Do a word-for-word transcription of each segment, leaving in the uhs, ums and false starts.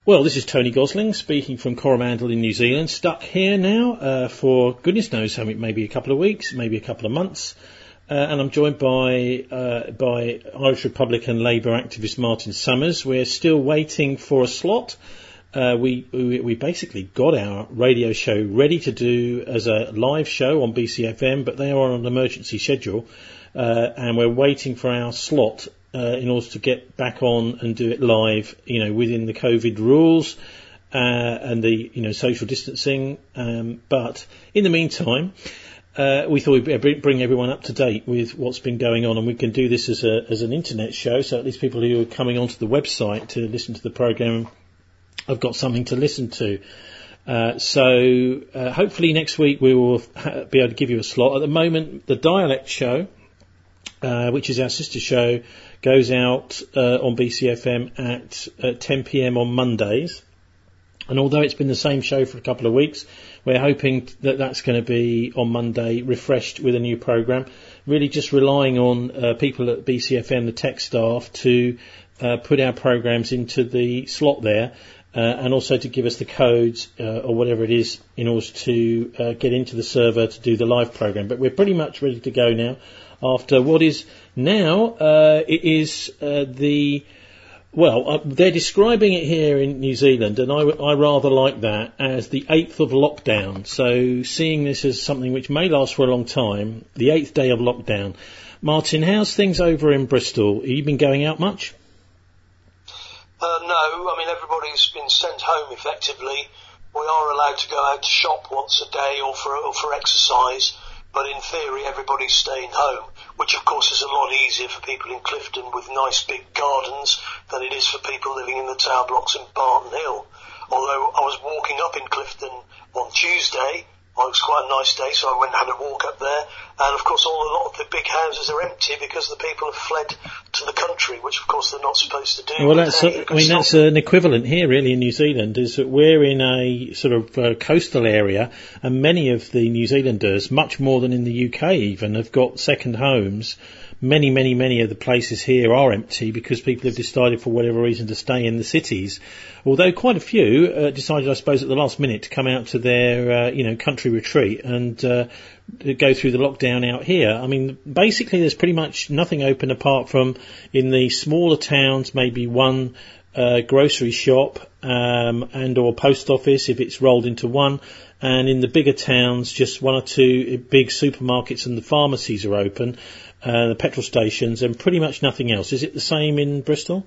Well, this is Tony Gosling speaking from Coromandel in New Zealand, stuck here now uh, for goodness knows how many, maybe a couple of weeks, maybe a couple of months, uh, and I'm joined by uh, by Irish Republican Labour activist Martin Summers. We're still waiting for a slot. Uh, we, we we basically got our radio show ready to do as a live show on B C F M, but they are on an emergency schedule, uh, and we're waiting for our slot. Uh, in order to get back on and do it live, you know, within the COVID rules uh, and the, you know, social distancing. Um, but in the meantime, uh, we thought we'd bring everyone up to date with what's been going on, and we can do this as a as an internet show, so at least people who are coming onto the website to listen to the program have got something to listen to. Uh, so uh, hopefully next week we will ha- be able to give you a slot. At the moment, the Dialect Show, uh, which is our sister show, goes out uh, on B C F M at uh, ten p.m. on Mondays. And although it's been the same show for a couple of weeks, we're hoping that that's going to be on Monday refreshed with a new programme, really just relying on uh, people at B C F M, the tech staff, to uh, put our programmes into the slot there uh, and also to give us the codes uh, or whatever it is in order to uh, get into the server to do the live programme. But we're pretty much ready to go now. After what is now, uh, it is uh, the, well, uh, they're describing it here in New Zealand, and I, I rather like that, as the eighth of lockdown. So seeing this as something which may last for a long time, the eighth day of lockdown. Martin, how's things over in Bristol? Have you been going out much? Uh, no, I mean, everybody's been sent home effectively. We are allowed to go out to shop once a day or for, or for exercise. But in theory, everybody's staying home, which of course is a lot easier for people in Clifton with nice big gardens than it is for people living in the tower blocks in Barton Hill. Although I was walking up in Clifton on Tuesday, it was quite a nice day, so I went and had a walk up there. And of course, all a lot of the big houses are empty because the people have fled to the country, which of course they're not supposed to do. Well, that's a, I mean, that's an equivalent here, really, in New Zealand, is that we're in a sort of uh, coastal area, and many of the New Zealanders, much more than in the U K even, have got second homes. Many, many, many of the places here are empty because people have decided for whatever reason to stay in the cities. Although quite a few uh, decided, I suppose, at the last minute to come out to their, uh, you know, country retreat and uh, go through the lockdown out here. I mean, basically there's pretty much nothing open apart from in the smaller towns, maybe one uh, grocery shop um, and or post office if it's rolled into one. And in the bigger towns, just one or two big supermarkets and the pharmacies are open. Uh, the petrol stations, and pretty much nothing else. Is it the same in Bristol?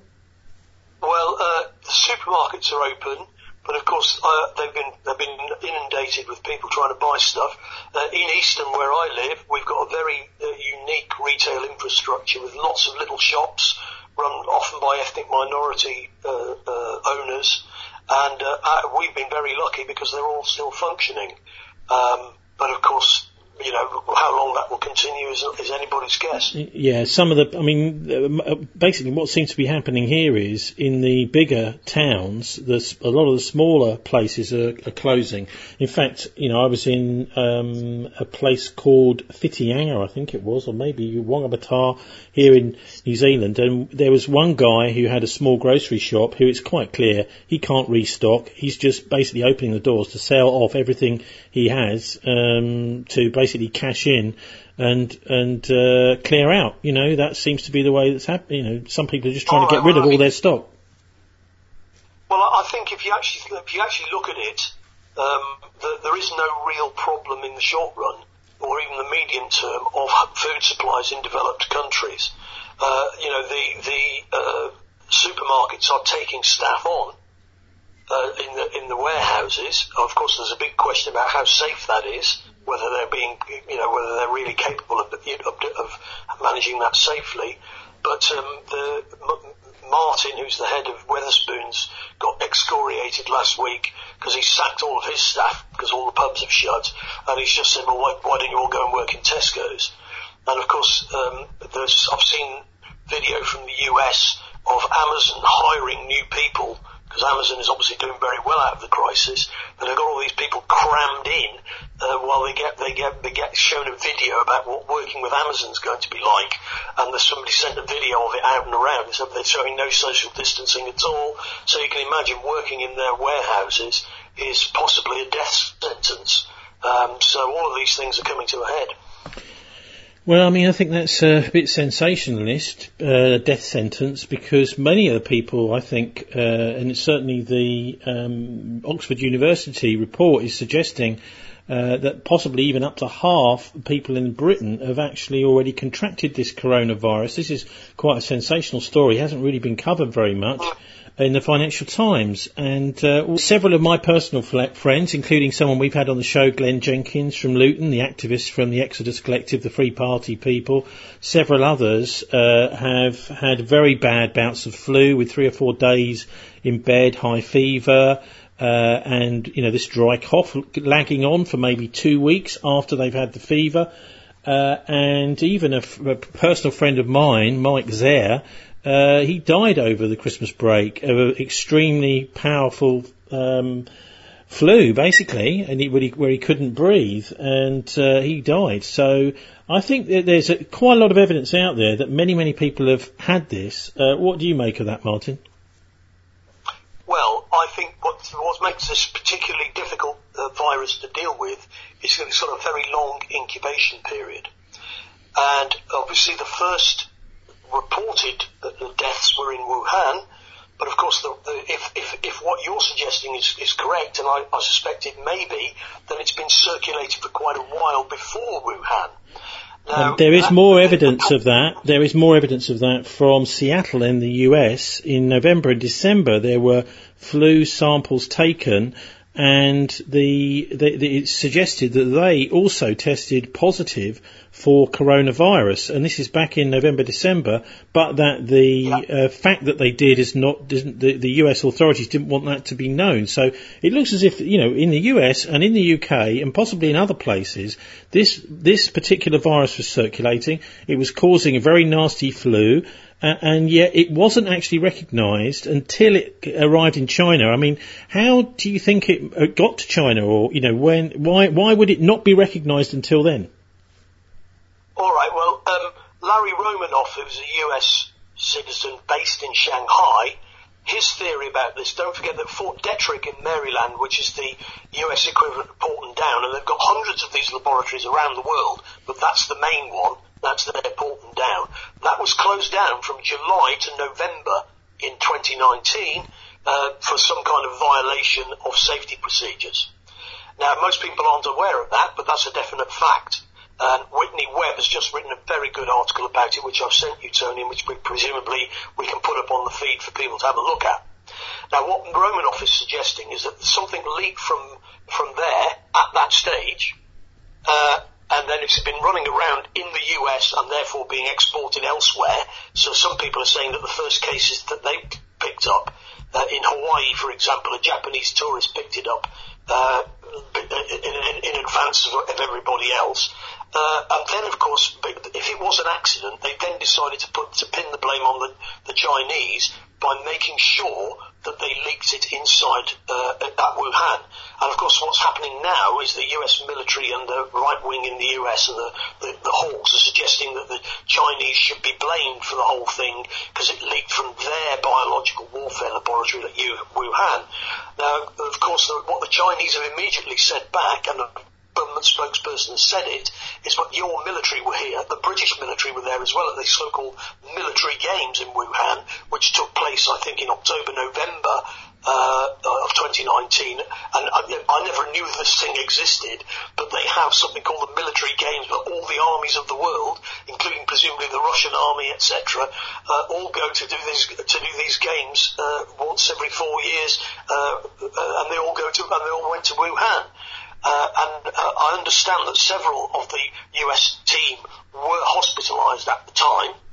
Well, uh, the supermarkets are open, but of course uh, they've been they've been inundated with people trying to buy stuff. Uh, in Easton, where I live, we've got a very uh, unique retail infrastructure with lots of little shops run often by ethnic minority uh, uh, owners, and uh, uh, we've been very lucky because they're all still functioning. Um, but of course, you know, how long that will continue is, is anybody's guess. Yeah, some of the, I mean, uh, basically what seems to be happening here is in the bigger towns, the, a lot of the smaller places are, are closing. In fact, you know, I was in um, a place called Whitianga, I think it was, or maybe Wangabata here in New Zealand, and there was one guy who had a small grocery shop who it's quite clear he can't restock. He's just basically opening the doors to sell off everything he has um, to basically cash in and and uh, clear out. You know, that seems to be the way that's happening. You know, some people are just trying oh, to get rid well, of I mean, all their stock. Well, I think if you actually if you actually look at it, um, the, there is no real problem in the short run or even the medium term of food supplies in developed countries. Uh, you know, the the uh, supermarkets are taking staff on uh, in the in the warehouses. Of course, there's a big question about how safe that is. Whether they're being, you know, whether they're really capable of, of managing that safely. But um, the M- Martin, who's the head of Wetherspoons, got excoriated last week because he sacked all of his staff because all the pubs have shut, and he's just said, well, why, why don't you all go and work in Tesco's? And of course, um, there's I've seen video from the U S of Amazon hiring new people because Amazon is obviously doing very well out of the crisis, and they've got all these people crammed in uh, while they get they get they get shown a video about what working with Amazon's going to be like, and there's somebody sent a video of it out and around, so they're showing no social distancing at all. So you can imagine working in their warehouses is possibly a death sentence. Um, so all of these things are coming to a head. Well, I mean, I think that's a bit sensationalist, uh, death sentence, because many of the people, I think, uh, and certainly the um, Oxford University report is suggesting uh, that possibly even up to half people in Britain have actually already contracted this coronavirus. This is quite a sensational story. It hasn't really been covered very much in the Financial Times, and uh, several of my personal friends, including someone we've had on the show, Glenn Jenkins from Luton, the activist from the Exodus Collective, the Free Party people, several others uh, have had very bad bouts of flu with three or four days in bed, high fever, uh, and, you know, this dry cough lagging on for maybe two weeks after they've had the fever. Uh, and even a, f- a personal friend of mine, Mike Zare, Uh, he died over the Christmas break of an extremely powerful um, flu, basically, and he, where, he, where he couldn't breathe, and uh, he died. So I think that there's a, quite a lot of evidence out there that many, many people have had this. Uh, what do you make of that, Martin? Well, I think what, what makes this particularly difficult uh, virus to deal with is a sort of very long incubation period. And obviously the first reported that the deaths were in Wuhan, but of course the, the, if, if, if what you're suggesting is, is correct, and I, I suspect it may be, then it's been circulated for quite a while before Wuhan. Now, um, there is that, more evidence of that. There is more evidence of that from Seattle in the U S. In November and December, there were flu samples taken, and the, the, the it suggested that they also tested positive for coronavirus, and this is back in November, December, but that the yeah. uh, fact that they did is not, didn't, the, the U S authorities didn't want that to be known. So it looks as if, you know, in the U S and in the U K and possibly in other places, this, this particular virus was circulating. It was causing a very nasty flu. Uh, and yet it wasn't actually recognised until it arrived in China. I mean, how do you think it got to China, or, you know, when, why, why would it not be recognised until then? All right, well, um, Larry Romanoff, who's a U S citizen based in Shanghai, his theory about this, don't forget that Fort Detrick in Maryland, which is the U S equivalent of Porton Down, and they've got hundreds of these laboratories around the world, but that's the main one. That's their Porton Down. That was closed down from July to November in twenty nineteen uh, for some kind of violation of safety procedures. Now, most people aren't aware of that, but that's a definite fact. And Whitney Webb has just written a very good article about it, which I've sent you, Tony, and which we, presumably we can put up on the feed for people to have a look at. Now, what Romanoff is suggesting is that something leaked from from there at that stage, uh, and then it's been running around in the U S and therefore being exported elsewhere. So some people are saying that the first cases that they picked up, uh, in Hawaii, for example, a Japanese tourist picked it up uh, in, in, in advance of, of everybody else. Uh, and then, of course, if it was an accident, they then decided to put to pin the blame on the, the Chinese by making sure that they leaked it inside uh, at Wuhan. And of course, what's happening now is the U S military and the right wing in the U S and the, the, the hawks are suggesting that the Chinese should be blamed for the whole thing because it leaked from their biological warfare laboratory at Wuhan. Now, of course, what the Chinese have immediately said back, and the government spokesperson has said it, is what your military were here, the British military were there as well at the so-called military games in Wuhan, which took place, I think, in October, November uh, of twenty nineteen, and I, I never knew this thing existed, but they have something called the military games, where all the armies of the world, including presumably the Russian army, et cetera, uh, all go to do these to do these games uh, once every four years, uh, and they all go to and they all went to Wuhan. Uh, and uh, I understand that several of the U S team were hospitalised at the time,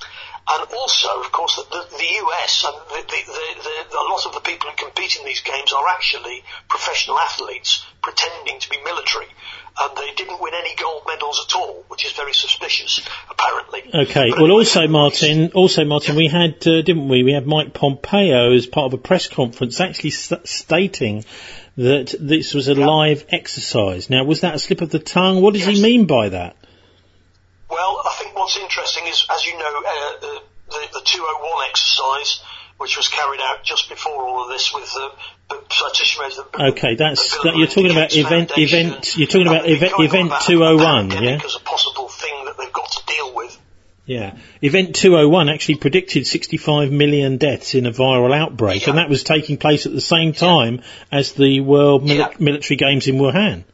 And also, of course, the, the, the U S and the, the, the, the, a lot of the people who compete in these games are actually professional athletes pretending to be military. And they didn't win any gold medals at all, which is very suspicious, apparently. Okay. But well, anyway, also, Martin, also, Martin, yeah. we had, uh, didn't we? We had Mike Pompeo as part of a press conference actually st- stating that this was a yeah. live exercise. Now, was that a slip of the tongue? What does yes. he mean by that? Well, I think what's interesting is, as you know, uh, the, the, the two oh one exercise, which was carried out just before all of this with the uh, okay, that's that, you're talking about event event. You're talking about event event two oh one, yeah. As a possible thing that they've got to deal with. Yeah, Event two oh one actually predicted sixty-five million deaths in a viral outbreak, yeah. and that was taking place at the same time yeah. as the World Mil- yeah. Military Games in Wuhan.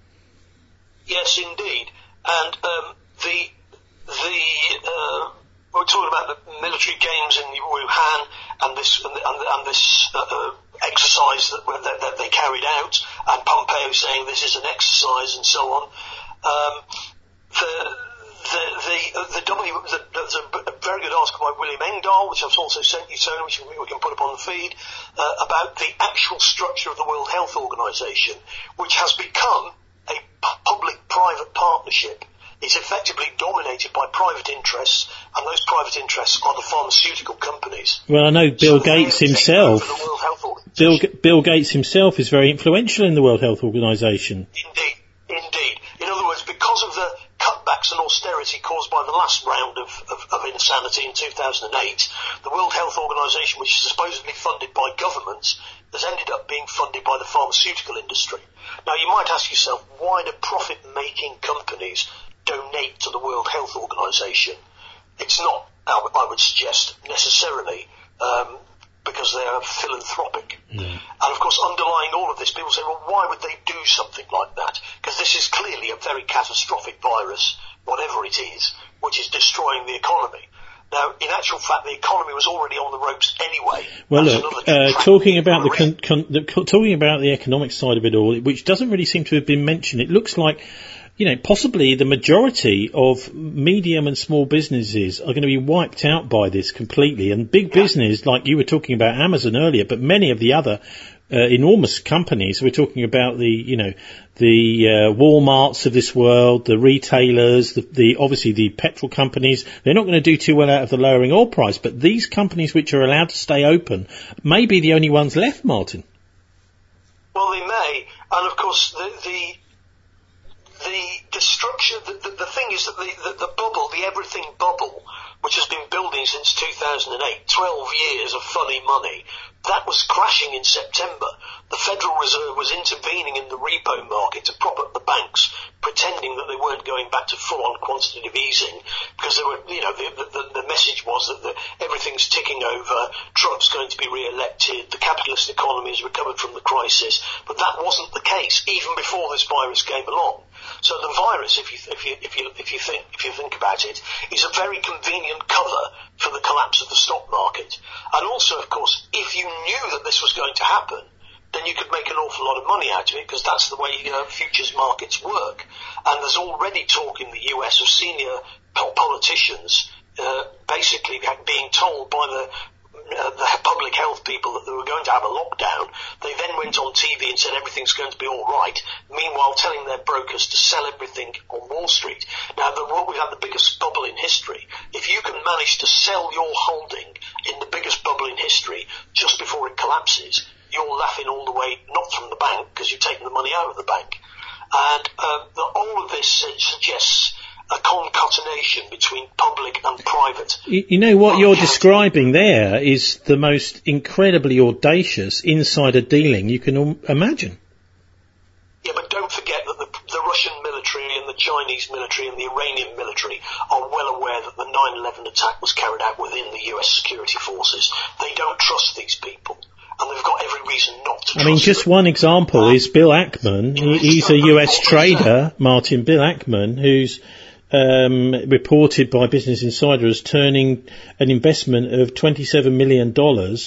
Yes, indeed, and um, the the. Uh, We're talking about the military games in Wuhan and this and, and, and this uh, uh, exercise that, that, that they carried out, and Pompeo saying this is an exercise and so on. Um, the the the, the W the, there's a, a very good article by William Engdahl, which I've also sent you, Tony, which we can put up on the feed, uh, about the actual structure of the World Health Organization, which has become a public-private partnership. It's effectively dominated by private interests, and those private interests are the pharmaceutical companies. Well, I know Bill so Gates himself. Bill, Bill Gates himself is very influential in the World Health Organization. Indeed, indeed. In other words, because of the cutbacks and austerity caused by the last round of, of, of insanity in two thousand eight, the World Health Organization, which is supposedly funded by governments, has ended up being funded by the pharmaceutical industry. Now, you might ask yourself, why do profit-making companies donate to the World Health Organization? It's not, I would suggest, necessarily um, because they are philanthropic. Mm. And of course, underlying all of this, people say, well, why would they do something like that? Because this is clearly a very catastrophic virus, whatever it is, which is destroying the economy. Now, in actual fact, the economy was already on the ropes anyway. Well, That's look, uh, talking about the, con- con- the talking about the economic side of it all, which doesn't really seem to have been mentioned, it looks like, you know, possibly the majority of medium and small businesses are going to be wiped out by this completely. And big business, like you were talking about Amazon earlier, but many of the other uh, enormous companies, we're talking about the, you know, the uh, Walmarts of this world, the retailers, the, the obviously the petrol companies, they're not going to do too well out of the lowering oil price. But these companies which are allowed to stay open may be the only ones left, Martin. Well, they may. And of course, the... the The destruction, the, the, the thing is that the, the, the bubble, the everything bubble, which has been building since two thousand eight, twelve years of funny money, that was crashing in September. The Federal Reserve was intervening in the repo market to prop up the banks, pretending that they weren't going back to full-on quantitative easing, because they were, you know, the, the, the message was that the, everything's ticking over, Trump's going to be re-elected, the capitalist economy has recovered from the crisis, but that wasn't the case even before this virus came along. So the virus, if you if you if you if you think if you think about it, is a very convenient cover for the collapse of the stock market. And also, of course, if you knew that this was going to happen, then you could make an awful lot of money out of it, because that's the way uh, futures markets work. And there's already talk in the U S of senior politicians uh, basically being told by the Uh, the public health people that they were going to have a lockdown. They then went on T V and said everything's going to be all right, meanwhile telling their brokers to sell everything on Wall Street. Now, the, what we've had the biggest bubble in history. If you can manage to sell your holding in the biggest bubble in history just before it collapses, you're laughing all the way, not from the bank, because you've taken the money out of the bank. And uh, the, all of this suggests a concatenation between public and private. You, you know, what you're describing there is the most incredibly audacious insider dealing you can imagine. Yeah, but don't forget that the, the Russian military and the Chinese military and the Iranian military are well aware that the nine eleven attack was carried out within the U S security forces. They don't trust these people. And they've got every reason not to trust I mean, just them. one example uh, is Bill Ackman. He, he's a U S trader, Martin, Bill Ackman, who's Um, reported by Business Insider as turning an investment of twenty-seven million dollars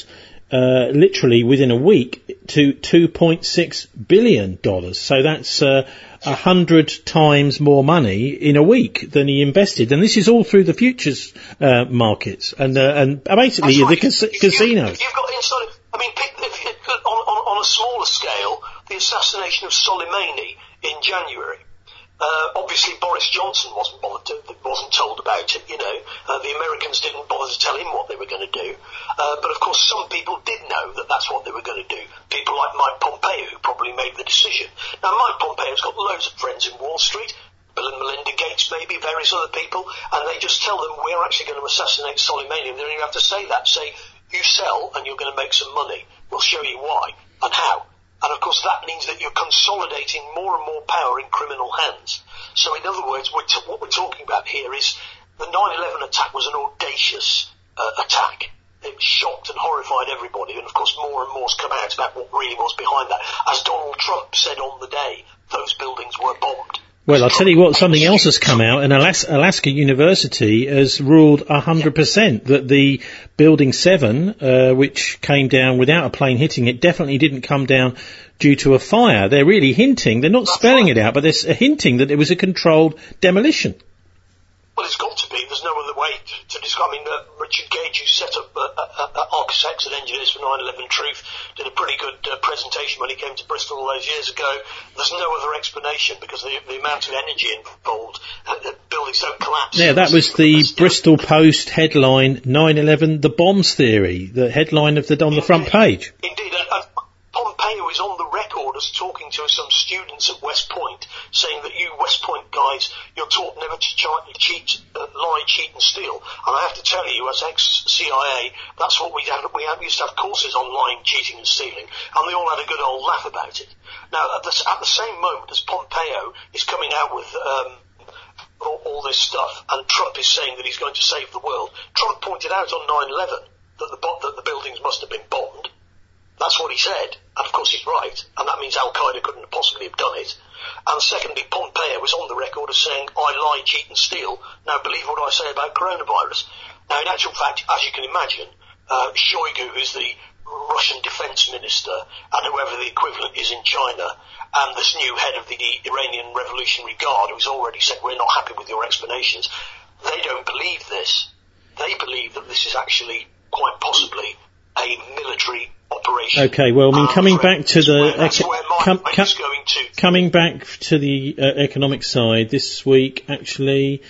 uh, literally within a week to two point six billion dollars. So that's uh, a hundred times more money in a week than he invested. And this is all through the futures uh, markets and uh, and basically right. the cas- if casinos. You, you've got inside, I mean, if, if, on, on, on a smaller scale, the assassination of Soleimani in January. Uh, obviously, Boris Johnson wasn't bothered to, wasn't told about it, you know. Uh, the Americans didn't bother to tell him what they were going to do. Uh, but of course, some people did know that that's what they were going to do. People like Mike Pompeo, who probably made the decision. Now, Mike Pompeo's got loads of friends in Wall Street, Bill and Melinda Gates, maybe, various other people, and they just tell them, we're actually going to assassinate Soleimani. And they don't even have to say that. Say, you sell and you're going to make some money. We'll show you why and how. And of course that means that you're consolidating more and more power in criminal hands. So in other words, we're t- what we're talking about here is the nine eleven attack was an audacious uh, attack. It shocked and horrified everybody, and of course more and more's come out about what really was behind that. As Donald Trump said on the day, those buildings were bombed. Well, I'll tell you what, something else has come out, and Alaska, Alaska University has ruled one hundred percent that the Building seven, uh, which came down without a plane hitting it, definitely didn't come down due to a fire. They're really hinting, they're not That's spelling right. it out, but they're hinting that it was a controlled demolition. Well, it's got to be. There's no other way to, to describe. I mean, uh, Richard Gage, who set up uh, uh, uh, architects and engineers for nine eleven Truth, did a pretty good uh, presentation when he came to Bristol all those years ago. There's no other explanation because the, the amount of energy involved, uh, the buildings don't collapse. Yeah, that was the Bristol Post headline, nine eleven, the bombs theory, the headline of the on the front page. Indeed, and, and Pompeo is on the record as talking to some students at West Point, saying that you West Point guys, you're taught never to ch- cheat, uh, lie, cheat and steal. And I have to tell you, as ex-C I A, that's what we had. We, had, we used to have courses on lying, cheating and stealing, and they all had a good old laugh about it. Now, at the, at the same moment as Pompeo is coming out with um, all, all this stuff, and Trump is saying that he's going to save the world, Trump pointed out on nine eleven that the, that the buildings must have been bombed. That's what he said, and of course he's right, and that means Al-Qaeda couldn't have possibly have done it. And secondly, Pompeo was on the record as saying, I lie, cheat and steal, now believe what I say about coronavirus. Now in actual fact, as you can imagine, uh, Shoigu, who's the Russian defense minister, and whoever the equivalent is in China, and this new head of the Iranian Revolutionary Guard, who's already said, we're not happy with your explanations, they don't believe this. They believe that this is actually, quite possibly, a military operation. Okay, well, I mean, coming back to the that's where my com- mind com- is going to. coming back to the uh, economic side this week, actually,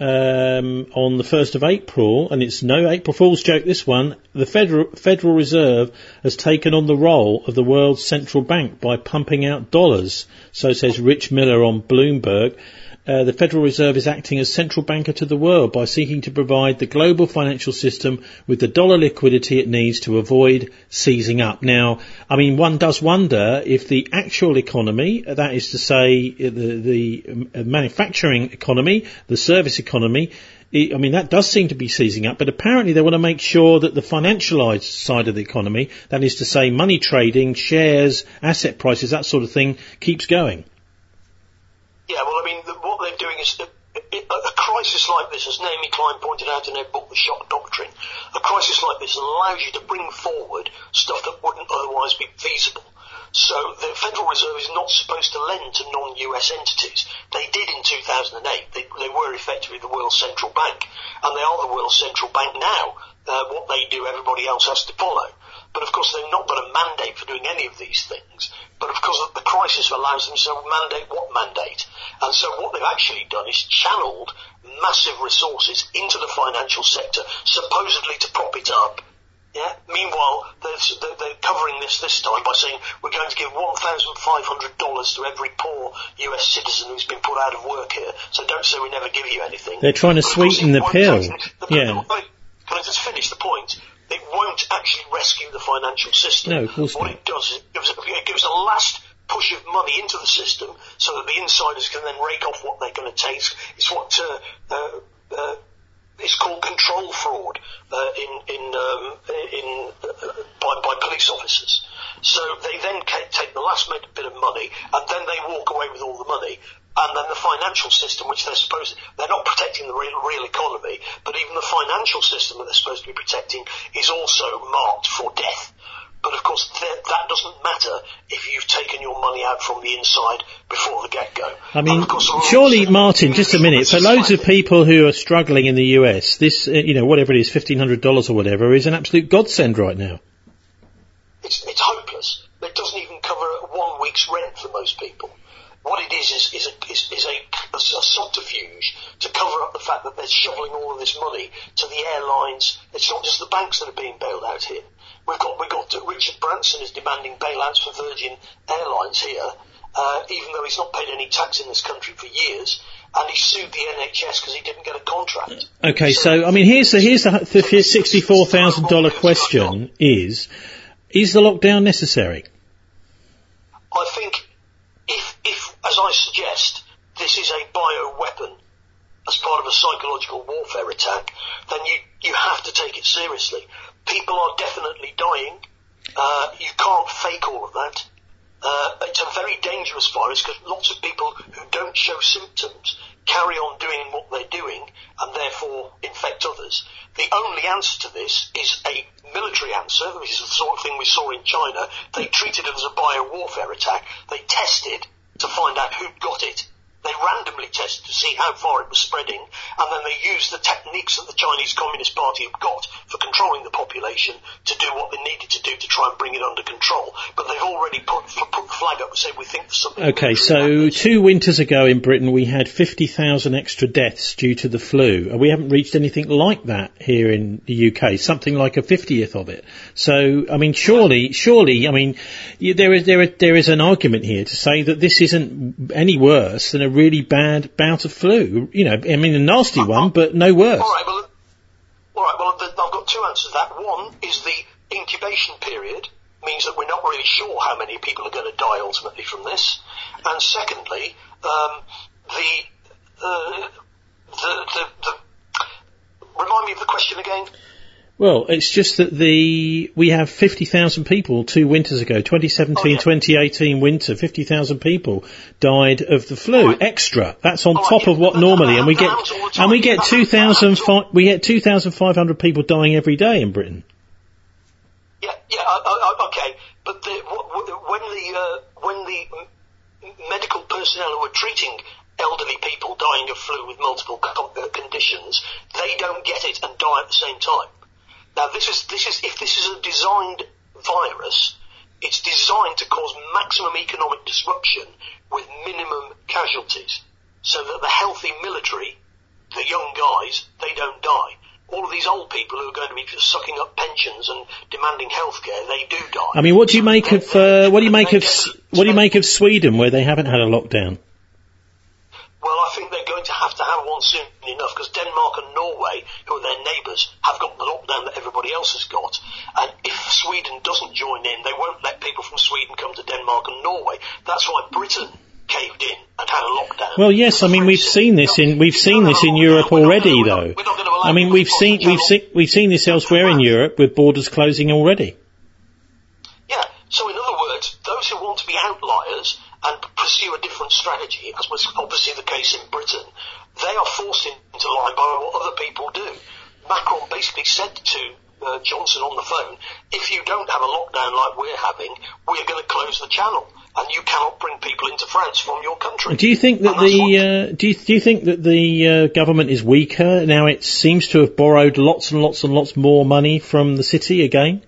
um, on the first of April, and it's no April Fool's joke. This one, the Federal Federal Reserve has taken on the role of the world's central bank by pumping out dollars. So says Rich Miller on Bloomberg. Uh, the Federal Reserve is acting as central banker to the world by seeking to provide the global financial system with the dollar liquidity it needs to avoid seizing up. Now, I mean, one does wonder if the actual economy, that is to say, the, the manufacturing economy, the service economy, I mean, that does seem to be seizing up, but apparently they want to make sure that the financialised side of the economy, that is to say, money trading, shares, asset prices, that sort of thing, keeps going. Yeah, well, I mean, the, what they're doing is, a, a crisis like this, as Naomi Klein pointed out in her book, The Shock Doctrine, a crisis like this allows you to bring forward stuff that wouldn't otherwise be feasible. So the Federal Reserve is not supposed to lend to non-U S entities. They did in two thousand eight. They, they were effectively the world's central bank, and they are the world's central bank now. Uh, what they do, everybody else has to follow. But of course, they've not got a mandate for doing any of these things. But of course, the crisis allows them to mandate what mandate. And so what they've actually done is channeled massive resources into the financial sector, supposedly to prop it up. Yeah. Meanwhile, they're, they're covering this this time by saying we're going to give one thousand five hundred dollars to every poor U S citizen who's been put out of work here. So don't say we never give you anything. They're trying to sweeten the pill. Yeah. Can I just finish the point? It won't actually rescue the financial system. No, of course what not. it does is it gives, it gives a last push of money into the system so that the insiders can then rake off what they're going to take. It's what uh, uh, uh, it's called control fraud uh, in in um, in uh, by, by police officers. So they then take the last bit of money and then they walk away with all the money. And then the financial system, which they're supposed, they're not protecting the real, real economy, but even the financial system that they're supposed to be protecting is also marked for death. But of course, that, that doesn't matter if you've taken your money out from the inside before the get-go. I mean, surely, Martin, just a minute, for loads of people who are struggling in the U S, this, uh, you know, whatever it is, fifteen hundred dollars or whatever, is an absolute godsend right now. It's, it's hopeless. It doesn't even cover one week's rent for most people. What it is is, is, a, is, is a, a, a subterfuge to cover up the fact that they're shoveling all of this money to the airlines. It's not just the banks that are being bailed out here. We've got, we've got to, Richard Branson is demanding bailouts for Virgin Airlines here, uh, even though he's not paid any tax in this country for years, and he sued the N H S because he didn't get a contract. Okay, so, so I mean, here's the, here's the, the sixty-four thousand dollars question is, is the lockdown necessary? I think if, if, as I suggest, this is a bioweapon as part of a psychological warfare attack, then you, you have to take it seriously. People are definitely dying. Uh, you can't fake all of that. Uh, it's a very dangerous virus because lots of people who don't show symptoms carry on doing what they're doing and therefore infect others. The only answer to this is a military answer, which is the sort of thing we saw in China. They treated it as a bio-warfare attack. They tested to find out who'd got it. They randomly tested to see how far it was spreading, and then they used the techniques that the Chinese Communist Party have got for controlling the population to do what they needed to do to try and bring it under control. But they've already put, put the flag up and said we think there's something... Okay, so two winters ago in Britain we had fifty thousand extra deaths due to the flu. We haven't reached anything like that here in the U K, something like a fiftieth of it. So, I mean, surely, surely, I mean, there is, there is, there is an argument here to say that this isn't any worse than a really bad bout of flu. You know, I mean, a nasty one, but no worse. All right, well, all right, well, I've got two answers to that. One is the incubation period means that we're not really sure how many people are going to die ultimately from this. And secondly, um, the, uh, the, the, the, remind me of the question again. Well, it's just that the we have fifty thousand people two winters ago, twenty seventeen, oh, yeah. twenty eighteen winter, fifty thousand people died of the flu. Right. Extra. That's on All top right, of what normally, and we get and we get two thousand we get two thousand five hundred people dying every day in Britain. Yeah, yeah, uh, uh, okay, but the, when the uh, when the medical personnel who are treating elderly people dying of flu with multiple conditions, they don't get it and die at the same time. Now, this is, this is, if this is a designed virus, it's designed to cause maximum economic disruption with minimum casualties, so that the healthy military, the young guys, they don't die. All of these old people who are going to be just sucking up pensions and demanding health care, they do die. I mean, what do you make of, uh, what do you make of, what do you make of Sweden, where they haven't had a lockdown? Well, I think they're going to have to have one soon enough, because Denmark and Norway, who are their neighbours, have got the lockdown that everybody else has got. And if Sweden doesn't join in, they won't let people from Sweden come to Denmark and Norway. That's why Britain caved in and had a lockdown. Well, yes, I mean we've seen this in we've seen this in Europe already, though. I mean we've seen we've seen we've seen this elsewhere in Europe with borders closing already. Yeah. So in other words, those who want to be outliers and pursue a different strategy, as was obviously the case in Britain, they are forced into line by what other people do. Macron basically said to uh, Johnson on the phone, if you don't have a lockdown like we're having, we're going to close the channel, and you cannot bring people into France from your country. Do you think that the uh, do you do you think that the uh, government is weaker now? It seems to have borrowed lots and lots and lots more money from the city again.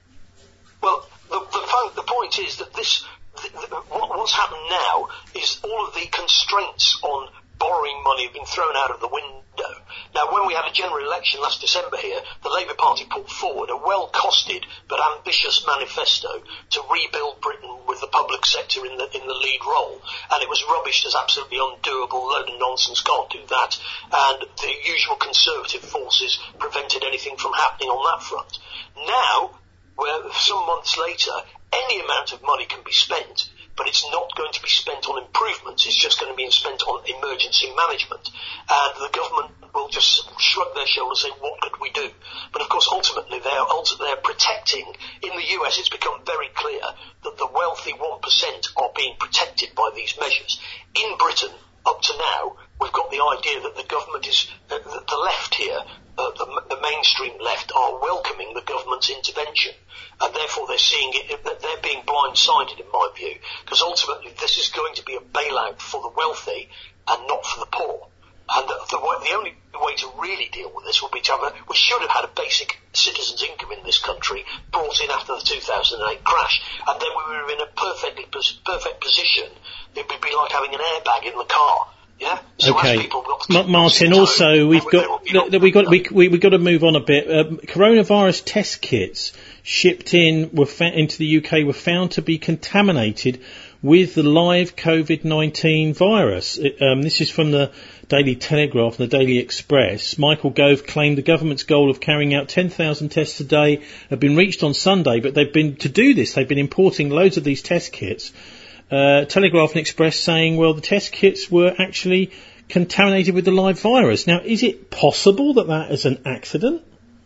Well, the the, the point is that this. What's happened now is all of the constraints on borrowing money have been thrown out of the window. Now, when we had a general election last December here, the Labour Party put forward a well-costed but ambitious manifesto to rebuild Britain with the public sector in the in the lead role, and it was rubbished as absolutely undoable, load of nonsense, can't do that, and the usual conservative forces prevented anything from happening on that front. Now, where some months later, any amount of money can be spent, but it's not going to be spent on improvements. It's just going to be spent on emergency management. And the government will just shrug their shoulders and say, what could we do? But of course, ultimately, they're, they're protecting. In the U S, it's become very clear that the wealthy one percent are being protected by these measures. In Britain, up to now, we've got the idea that the government is, uh, the, the left here, uh, the, the mainstream left, are welcoming the government's intervention. And therefore they're seeing it, they're being blindsided in my view, because ultimately this is going to be a bailout for the wealthy and not for the poor. And the, the, the only way to really deal with this would be to have a, we should have had a basic citizen's income in this country brought in after the two thousand eight crash. And then we were in a perfectly, perfect position. It would be like having an airbag in the car. Yeah. So okay. M- Martin, also we've got, we've got, we, we, we've got to move on a bit. Um, coronavirus test kits shipped in were fa- into the U K were found to be contaminated with the live COVID nineteen virus. It, um, this is from the Daily Telegraph and the Daily Express. Michael Gove claimed the government's goal of carrying out ten thousand tests a day had been reached on Sunday, but they've been, to do this, they've been importing loads of these test kits. Uh, Telegraph and Express saying, well, the test kits were actually contaminated with the live virus. Now, is it possible that that is an accident?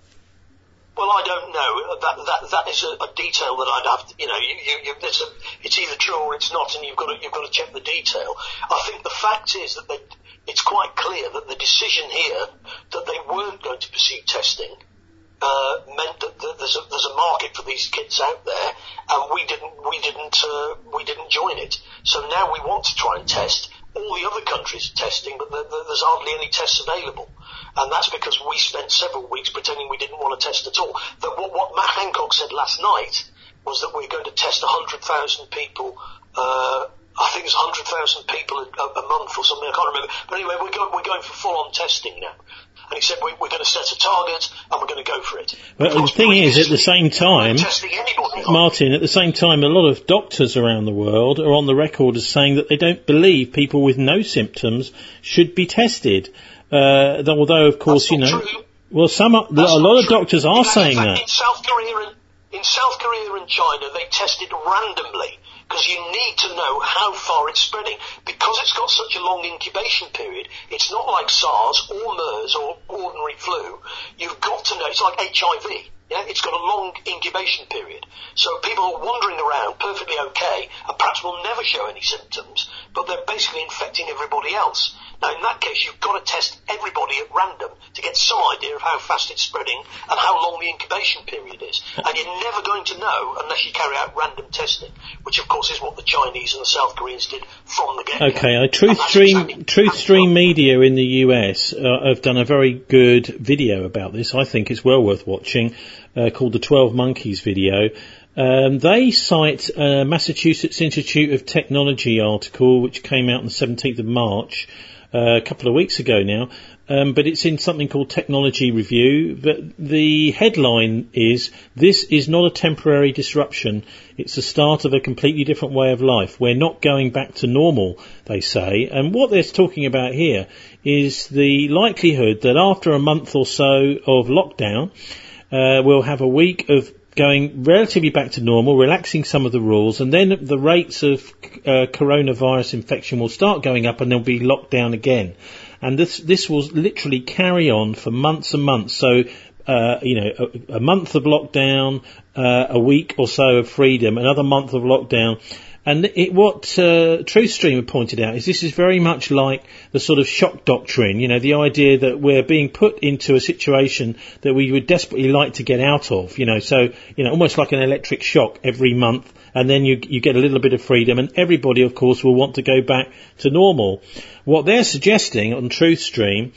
Well, I don't know. That that that is a, a detail that I'd have to, you know, you, you, you, it's, a, it's either true or it's not, and you've got to you've got to check the detail. I think the fact is that they, it's quite clear that the decision here that they weren't going to pursue testing uh, meant that there's a there's a market for these kits out there, and we didn't we didn't uh, we didn't join it. So now we want to try and test. All the other countries are testing, but the, the, there's hardly any tests available. And that's because we spent several weeks pretending we didn't want to test at all. That what, what Matt Hancock said last night was that we're going to test one hundred thousand people, uh, I think it's one hundred thousand people a, a month or something, I can't remember. But anyway, we're going, we're going for full-on testing now. And he said we, we're going to set a target and we're going to go for it. But the thing is, at the same time, Martin, at the same time, a lot of doctors around the world are on the record as saying that they don't believe people with no symptoms should be tested. Uh, although, of course, you know, true. well, some are, a lot of doctors are saying fact, that. In South Korea and in South Korea and China, they tested randomly. Because you need to know how far it's spreading. Because it's got such a long incubation period, it's not like SARS or MERS or ordinary flu. You've got to know, it's like H I V. Yeah, it's got a long incubation period. So people are wandering around perfectly okay and perhaps will never show any symptoms, but they're basically infecting everybody else. Now, in that case, you've got to test everybody at random to get some idea of how fast it's spreading and how long the incubation period is. And you're never going to know unless you carry out random testing, which, of course, is what the Chinese and the South Koreans did from the get-go. Okay, uh, Truthstream exactly Truthstream Media in the U S uh, have done a very good video about this. I think it's well worth watching, uh, called the twelve Monkeys video. Um, they cite a Massachusetts Institute of Technology article which came out on the seventeenth of March, uh, a couple of weeks ago now, um, but it's in something called Technology Review. But the headline is, "This is not a temporary disruption. It's the start of a completely different way of life. We're not going back to normal," they say. And what they're talking about here is the likelihood that after a month or so of lockdown, uh, we'll have a week of going relatively back to normal, relaxing some of the rules, and then the rates of uh, coronavirus infection will start going up and they'll be locked down again. And this this will literally carry on for months and months. So, uh, you know, a, a month of lockdown, uh, a week or so of freedom, another month of lockdown. And it, what uh, Truthstream have pointed out is this is very much like the sort of shock doctrine, you know, the idea that we're being put into a situation that we would desperately like to get out of, you know, so, you know, almost like an electric shock every month, and then you, you get a little bit of freedom, and everybody, of course, will want to go back to normal. What they're suggesting on Truthstream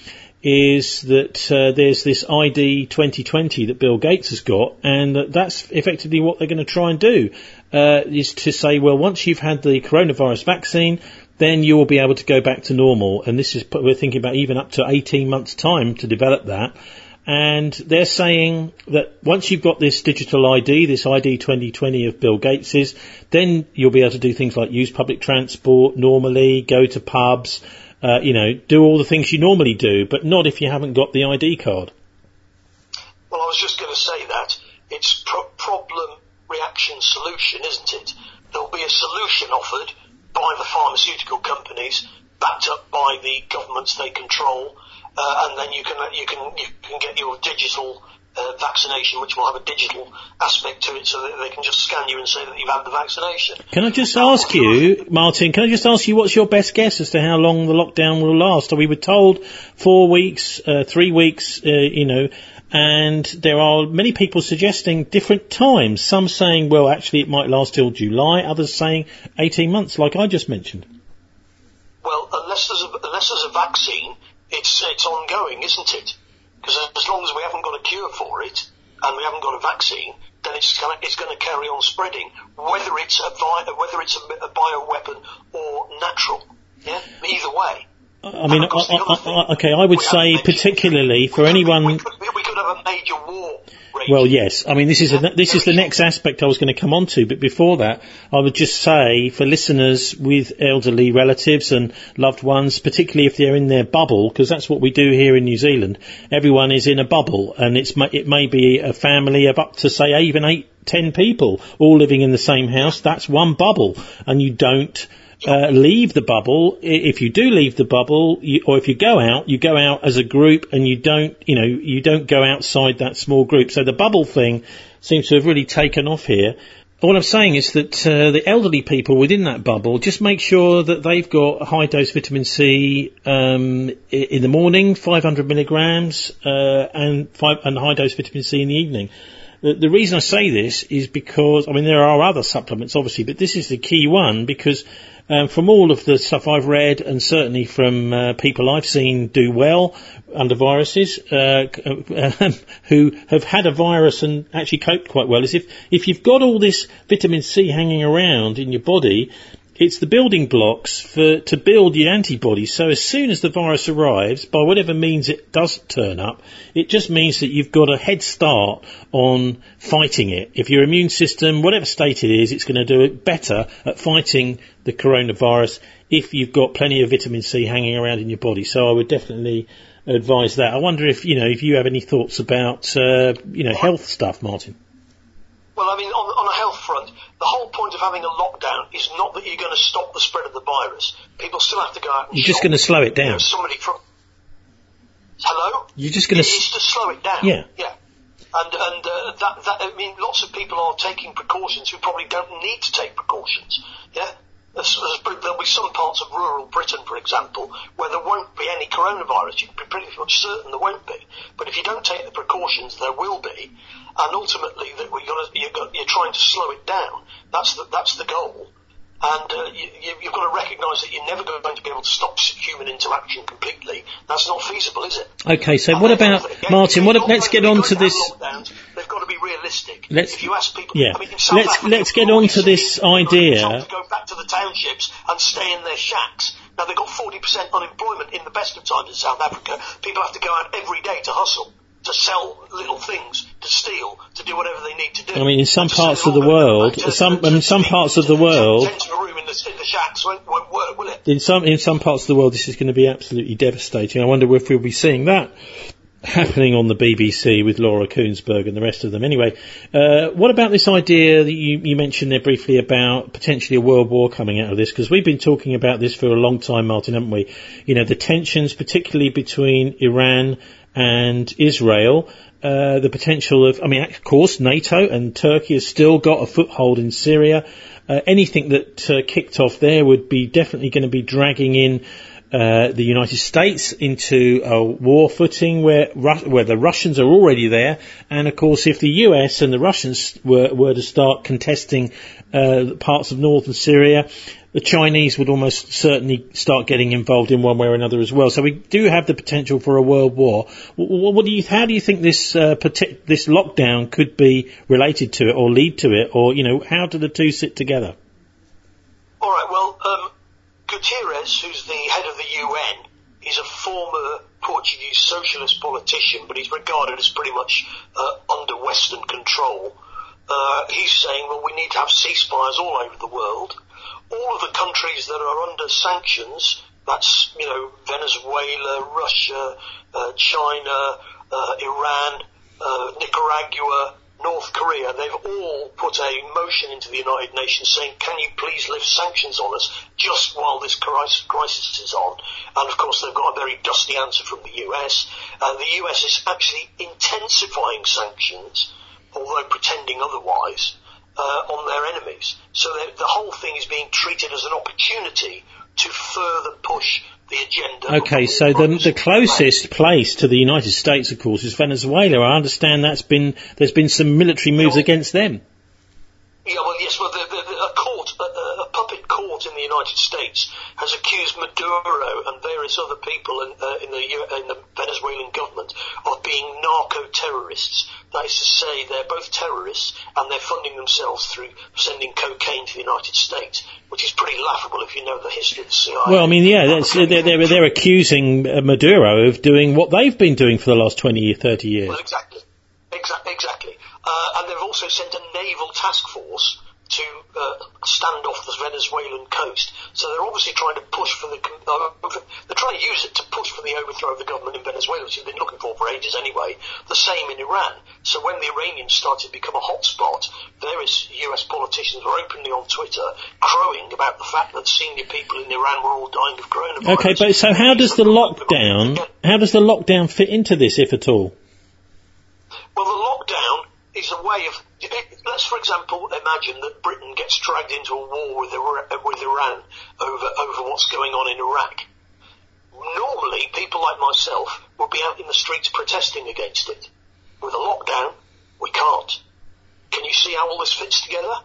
is that uh, there's this I D twenty twenty that Bill Gates has got, and that that's effectively what they're going to try and do, uh, is to say, well, once you've had the coronavirus vaccine, then you will be able to go back to normal. And this is, we're thinking about even up to eighteen months' time to develop that. And they're saying that once you've got this digital I D, this I D twenty twenty of Bill Gates's, then you'll be able to do things like use public transport normally, go to pubs, Uh, you know, do all the things you normally do, but not if you haven't got the I D card. Well, I was just going to say that. It's pro- problem reaction solution, isn't it? There'll be a solution offered by the pharmaceutical companies, backed up by the governments they control, uh, and then you can you can you can get your digital uh, vaccination, which will have a digital aspect to it, so that they can just scan you and say that you've had the vaccination. Can I just now, ask you, Martin? Can I just ask you, what's your best guess as to how long the lockdown will last? We were told four weeks, uh, three weeks, uh, you know. And there are many people suggesting different times. Some saying, well, actually it might last till July. Others saying eighteen months, like I just mentioned. Well, unless there's a, unless there's a vaccine, it's it's ongoing, isn't it? Because as long as we haven't got a cure for it and we haven't got a vaccine, then it's gonna, it's going to carry on spreading, whether it's a vi- whether it's a, a bioweapon or natural. Yeah, either way. I mean, I, I, I, okay, I would say particularly for anyone. We could, we could have a major war. Raging. Well, yes. I mean, this is a, this is the next aspect I was going to come on to. But before that, I would just say for listeners with elderly relatives and loved ones, particularly if they're in their bubble, because that's what we do here in New Zealand. Everyone is in a bubble, and it's it may be a family of up to say even eight, ten people all living in the same house. That's one bubble, and you don't. Uh, leave the bubble. If you do leave the bubble, you, or if you go out, you go out as a group, and you don't, you know, you don't go outside that small group. So the bubble thing seems to have really taken off here. What I'm saying is that uh, the elderly people within that bubble, just make sure that they've got a high dose vitamin C um, in the morning, five hundred milligrams, uh, and five, and high dose vitamin C in the evening. The, the reason I say this is because, I mean, there are other supplements, obviously, but this is the key one because um, from all of the stuff I've read, and certainly from uh, people I've seen do well under viruses, uh, uh, who have had a virus and actually coped quite well, is if, if you've got all this vitamin C hanging around in your body, it's the building blocks for to build your antibodies. So as soon as the virus arrives, by whatever means it does turn up, it just means that you've got a head start on fighting it. If your immune system, whatever state it is, it's going to do it better at fighting the coronavirus if you've got plenty of vitamin C hanging around in your body. So I would definitely advise that. I wonder if, you know, if you have any thoughts about, uh, you know, health stuff, Martin. Well, I mean, on, on a health front, the whole point of having a lockdown is not that you're going to stop the spread of the virus. People still have to go out and You're shop. just going to slow it down. You know, somebody from... Hello? You're just going to... It's to slow it down. Yeah. Yeah. And, and uh, that, that, I mean, lots of people are taking precautions who probably don't need to take precautions. Yeah? There's, there's, there'll be some parts of rural Britain, for example, where there won't be any coronavirus. You can be pretty much certain there won't be. But if you don't take the precautions, there will be. And ultimately, that we're gonna, you're, gonna, you're trying to slow it down. That's the, that's the goal. And uh, you, you've got to recognise that you're never going to be able to stop human interaction completely. That's not feasible, is it? Okay, so and what about, again, Martin, what, not, let's get on to this... Lockdowns, they've got to be realistic. Let's, if you ask people... Yeah, I mean, in South let's, Africa, let's get on to this idea... to go back to the townships and stay in their shacks. Now, they've got forty percent unemployment in the best of times in South Africa. People have to go out every day to hustle, to sell little things, to steal, to do whatever they need to do. I mean, in some parts of the world, some in some parts of the world, in some in some parts of the world, this is going to be absolutely devastating. I wonder if we'll be seeing that happening on the B B C with Laura Koonsberg and the rest of them. Anyway, uh, what about this idea that you, you mentioned there briefly about potentially a world war coming out of this? Because we've been talking about this for a long time, Martin, haven't we? You know, the tensions, particularly between Iran and Israel, uh, the potential of, I mean, of course, NATO and Turkey has still got a foothold in Syria. Uh, anything that uh, kicked off there would be definitely going to be dragging in uh, the United States into a war footing where Ru- where the Russians are already there. And, of course, if the U S and the Russians were, were to start contesting uh, parts of northern Syria, the Chinese would almost certainly start getting involved in one way or another as well. So we do have the potential for a world war. What, what do you, how do you think this uh, partic- this lockdown could be related to it or lead to it? Or, you know, how do the two sit together? All right, well, um, Guterres, who's the head of the U N, he's a former Portuguese socialist politician, but he's regarded as pretty much uh, under Western control. Uh, he's saying, well, we need to have ceasefires all over the world. All of the countries that are under sanctions, that's, you know, Venezuela, Russia, uh, China, uh, Iran, uh, Nicaragua, North Korea, they've all put a motion into the United Nations saying, can you please lift sanctions on us just while this crisis is on? And of course they've got a very dusty answer from the U S. Uh, the U S is actually intensifying sanctions, although pretending otherwise, uh, on their enemies. So the whole thing is being treated as an opportunity to further push the agenda. Okay, so the, the closest place to the United States, of course, is Venezuela. I understand that's been there's been some military moves well, against them. Yeah, well, yes, well, the, the, the, a court, a, a puppet court in the United States has accused Maduro and various other people in, uh, in, the, in the Venezuelan government of being narco-terrorists. That is to say, they're both terrorists and they're funding themselves through sending cocaine to the United States, which is pretty laughable if you know the history of the C I A. Well, I mean, yeah, that's, they're, they're, they're accusing Maduro of doing what they've been doing for the last twenty, thirty years. Well, exactly. Exactly. Exactly. Uh, and they've also sent a naval task force to uh, stand off the Venezuelan coast. So they're obviously trying to push for the, uh, they're trying to use it to push for the overthrow of the government in Venezuela, which they've been looking for for ages anyway. The same in Iran. So when the Iranians started to become a hotspot, various U S politicians were openly on Twitter crowing about the fact that senior people in Iran were all dying of coronavirus. Okay, but so how does the lockdown, how does the lockdown fit into this, if at all? Well, the lockdown is a way of, let's for example imagine that Britain gets dragged into a war with with Iran over over what's going on in Iraq. Normally, people like myself would be out in the streets protesting against it. With a lockdown, we can't. Can you see how all this fits together?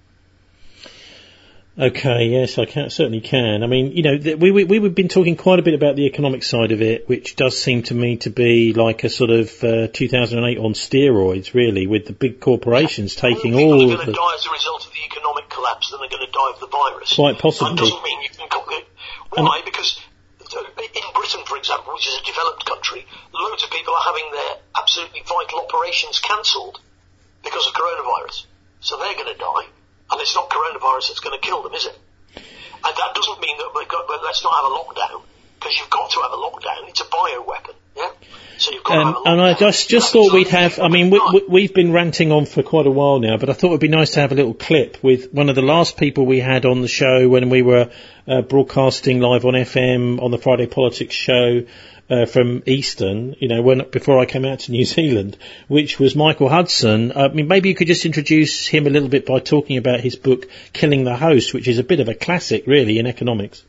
Okay, yes, I can, certainly can. I mean, you know, th- we, we, we've been talking quite a bit about the economic side of it, which does seem to me to be like a sort of uh, two thousand eight on steroids, really, with the big corporations taking all all the... People are going to the... die as a result of the economic collapse than they're going to die of the virus. Quite possibly. That doesn't mean you can... Why? And because in Britain, for example, which is a developed country, loads of people are having their absolutely vital operations cancelled because of coronavirus. So they're going to die. And it's not coronavirus that's going to kill them, is it? And that doesn't mean that we've got, well, let's not have a lockdown, because you've got to have a lockdown. It's a bioweapon, yeah? So you've got um, to have a lockdown. And I just, just thought we'd have, I mean, we, we, we've been ranting on for quite a while now, but I thought it would be nice to have a little clip with one of the last people we had on the show when we were uh, broadcasting live on F M on the Friday Politics show. Uh, from Eastern, you know, when before I came out to New Zealand, which was Michael Hudson. Uh, I mean, maybe you could just introduce him a little bit by talking about his book, Killing the Host, which is a bit of a classic, really, in economics.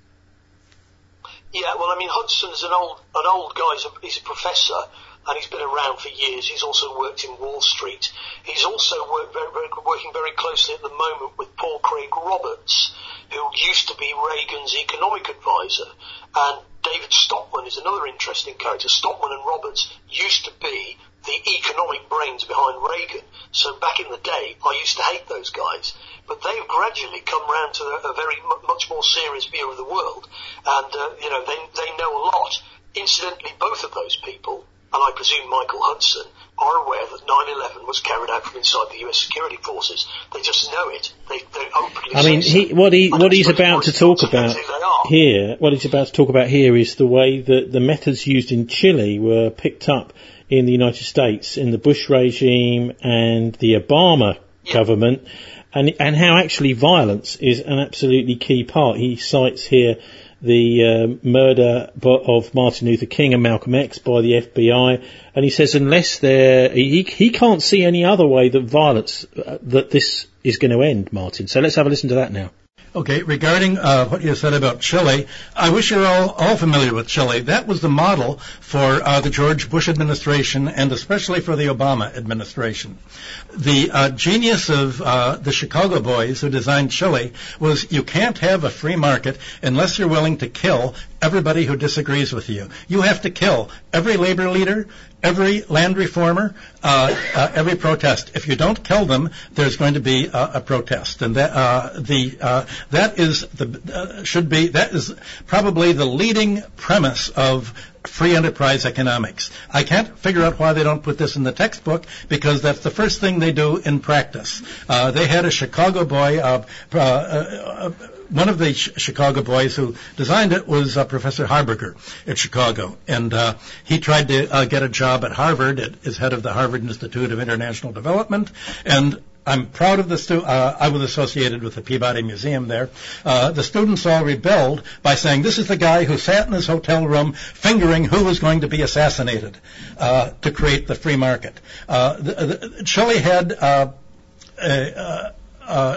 Yeah, well, I mean, Hudson's an old, an old guy. He's a, he's a professor, and he's been around for years. He's also worked in Wall Street. He's also worked very, very, working very closely at the moment with Paul Craig Roberts, who used to be Reagan's economic advisor, and David Stockman is another interesting character. Stockman and Roberts used to be the economic brains behind Reagan. So back in the day, I used to hate those guys. But they've gradually come round to a, a very m- much more serious view of the world. And, uh, you know, they, they know a lot. Incidentally, both of those people, and I presume Michael Hudson, are aware that nine eleven was carried out from inside the U S security forces. They just know it. They, they openly I mean, he, what he what he's about to talk about here, what he's about to talk about here is the way that the methods used in Chile were picked up in the United States in the Bush regime and the Obama yeah. government, and and how actually violence is an absolutely key part. He cites here the uh, murder of Martin Luther King and Malcolm X by the F B I, and he says unless there, he he can't see any other way that violence, uh, that this is going to end, Martin. So let's have a listen to that now. Okay, regarding uh, what you said about Chile, I wish you're all, all familiar with Chile. That was the model for uh, the George Bush administration and especially for the Obama administration. The uh, genius of uh, the Chicago boys who designed Chile was you can't have a free market unless you're willing to kill everybody who disagrees with you. You have to kill every labor leader, every land reformer, uh, uh, every protest. If you don't kill them, there's going to be uh, a protest, and that uh, the uh, that is the uh, should be that is probably the leading premise of free enterprise economics. I can't figure out why they don't put this in the textbook, because that's the first thing they do in practice. Uh, they had a Chicago boy. Uh, uh, uh, one of the sh- Chicago boys who designed it was uh, Professor Harberger at Chicago, and uh, he tried to uh, get a job at Harvard as head of the Harvard Institute of International Development, and I'm proud of the stu- uh, I was associated with the Peabody Museum there. Uh, the students all rebelled by saying, this is the guy who sat in his hotel room fingering who was going to be assassinated uh, to create the free market. Uh, the, the, Chile had uh, a, uh, uh,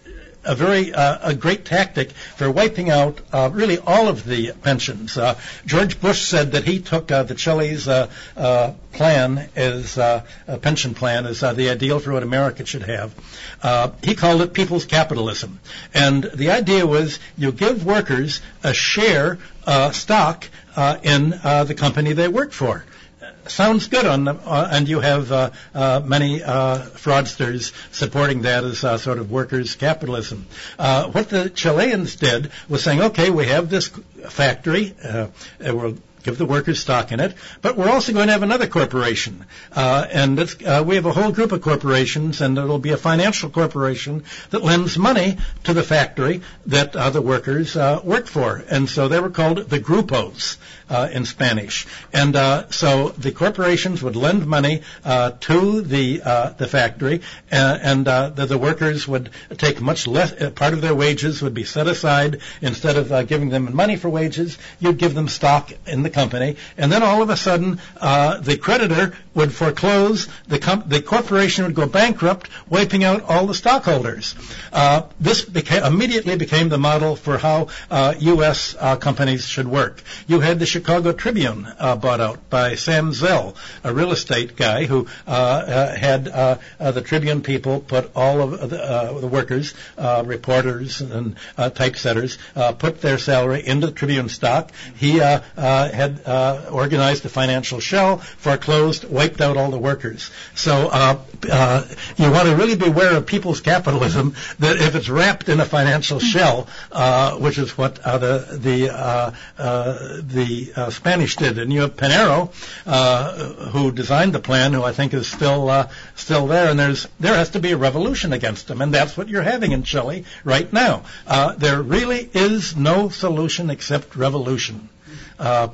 a very uh, a great tactic for wiping out uh, really all of the pensions. Uh, George Bush said that he took uh, the Chile's uh, uh, plan as uh, a pension plan as uh, the ideal for what America should have. Uh, he called it people's capitalism, and the idea was you give workers a share uh, stock uh, in uh, the company they work for. Sounds good, on the, uh, and you have uh, uh, many uh, fraudsters supporting that as uh, sort of workers' capitalism. Uh, what the Chileans did was saying, okay, we have this factory, uh, we'll give the workers stock in it, but we're also going to have another corporation. Uh, and it's, uh, we have a whole group of corporations, and it'll be a financial corporation that lends money to the factory that uh, the workers uh, work for. And so they were called the grupos uh, in Spanish. And uh, so the corporations would lend money uh, to the uh, the factory, uh, and uh, the, the workers would take much less, uh, part of their wages would be set aside. Instead of uh, giving them money for wages, you'd give them stock in the company, and then all of a sudden uh, the creditor would foreclose, the, com- the corporation would go bankrupt, wiping out all the stockholders. Uh, this beca- immediately became the model for how uh, U S uh, companies should work. You had the Chicago Tribune uh, bought out by Sam Zell, a real estate guy who uh, uh, had uh, uh, the Tribune people put all of the, uh, the workers, uh, reporters and uh, typesetters, uh, put their salary into the Tribune stock. He uh, uh, had uh, organized a financial shell, foreclosed, wiped out all the workers. So uh, uh, you want to really beware of people's capitalism, that if it's wrapped in a financial shell, uh, which is what uh, the the uh, uh, the uh, Spanish did. And you have Pinero, uh, who designed the plan, who I think is still uh, still there, and there's there has to be a revolution against him, and that's what you're having in Chile right now. Uh, there really is no solution except revolution. Uh,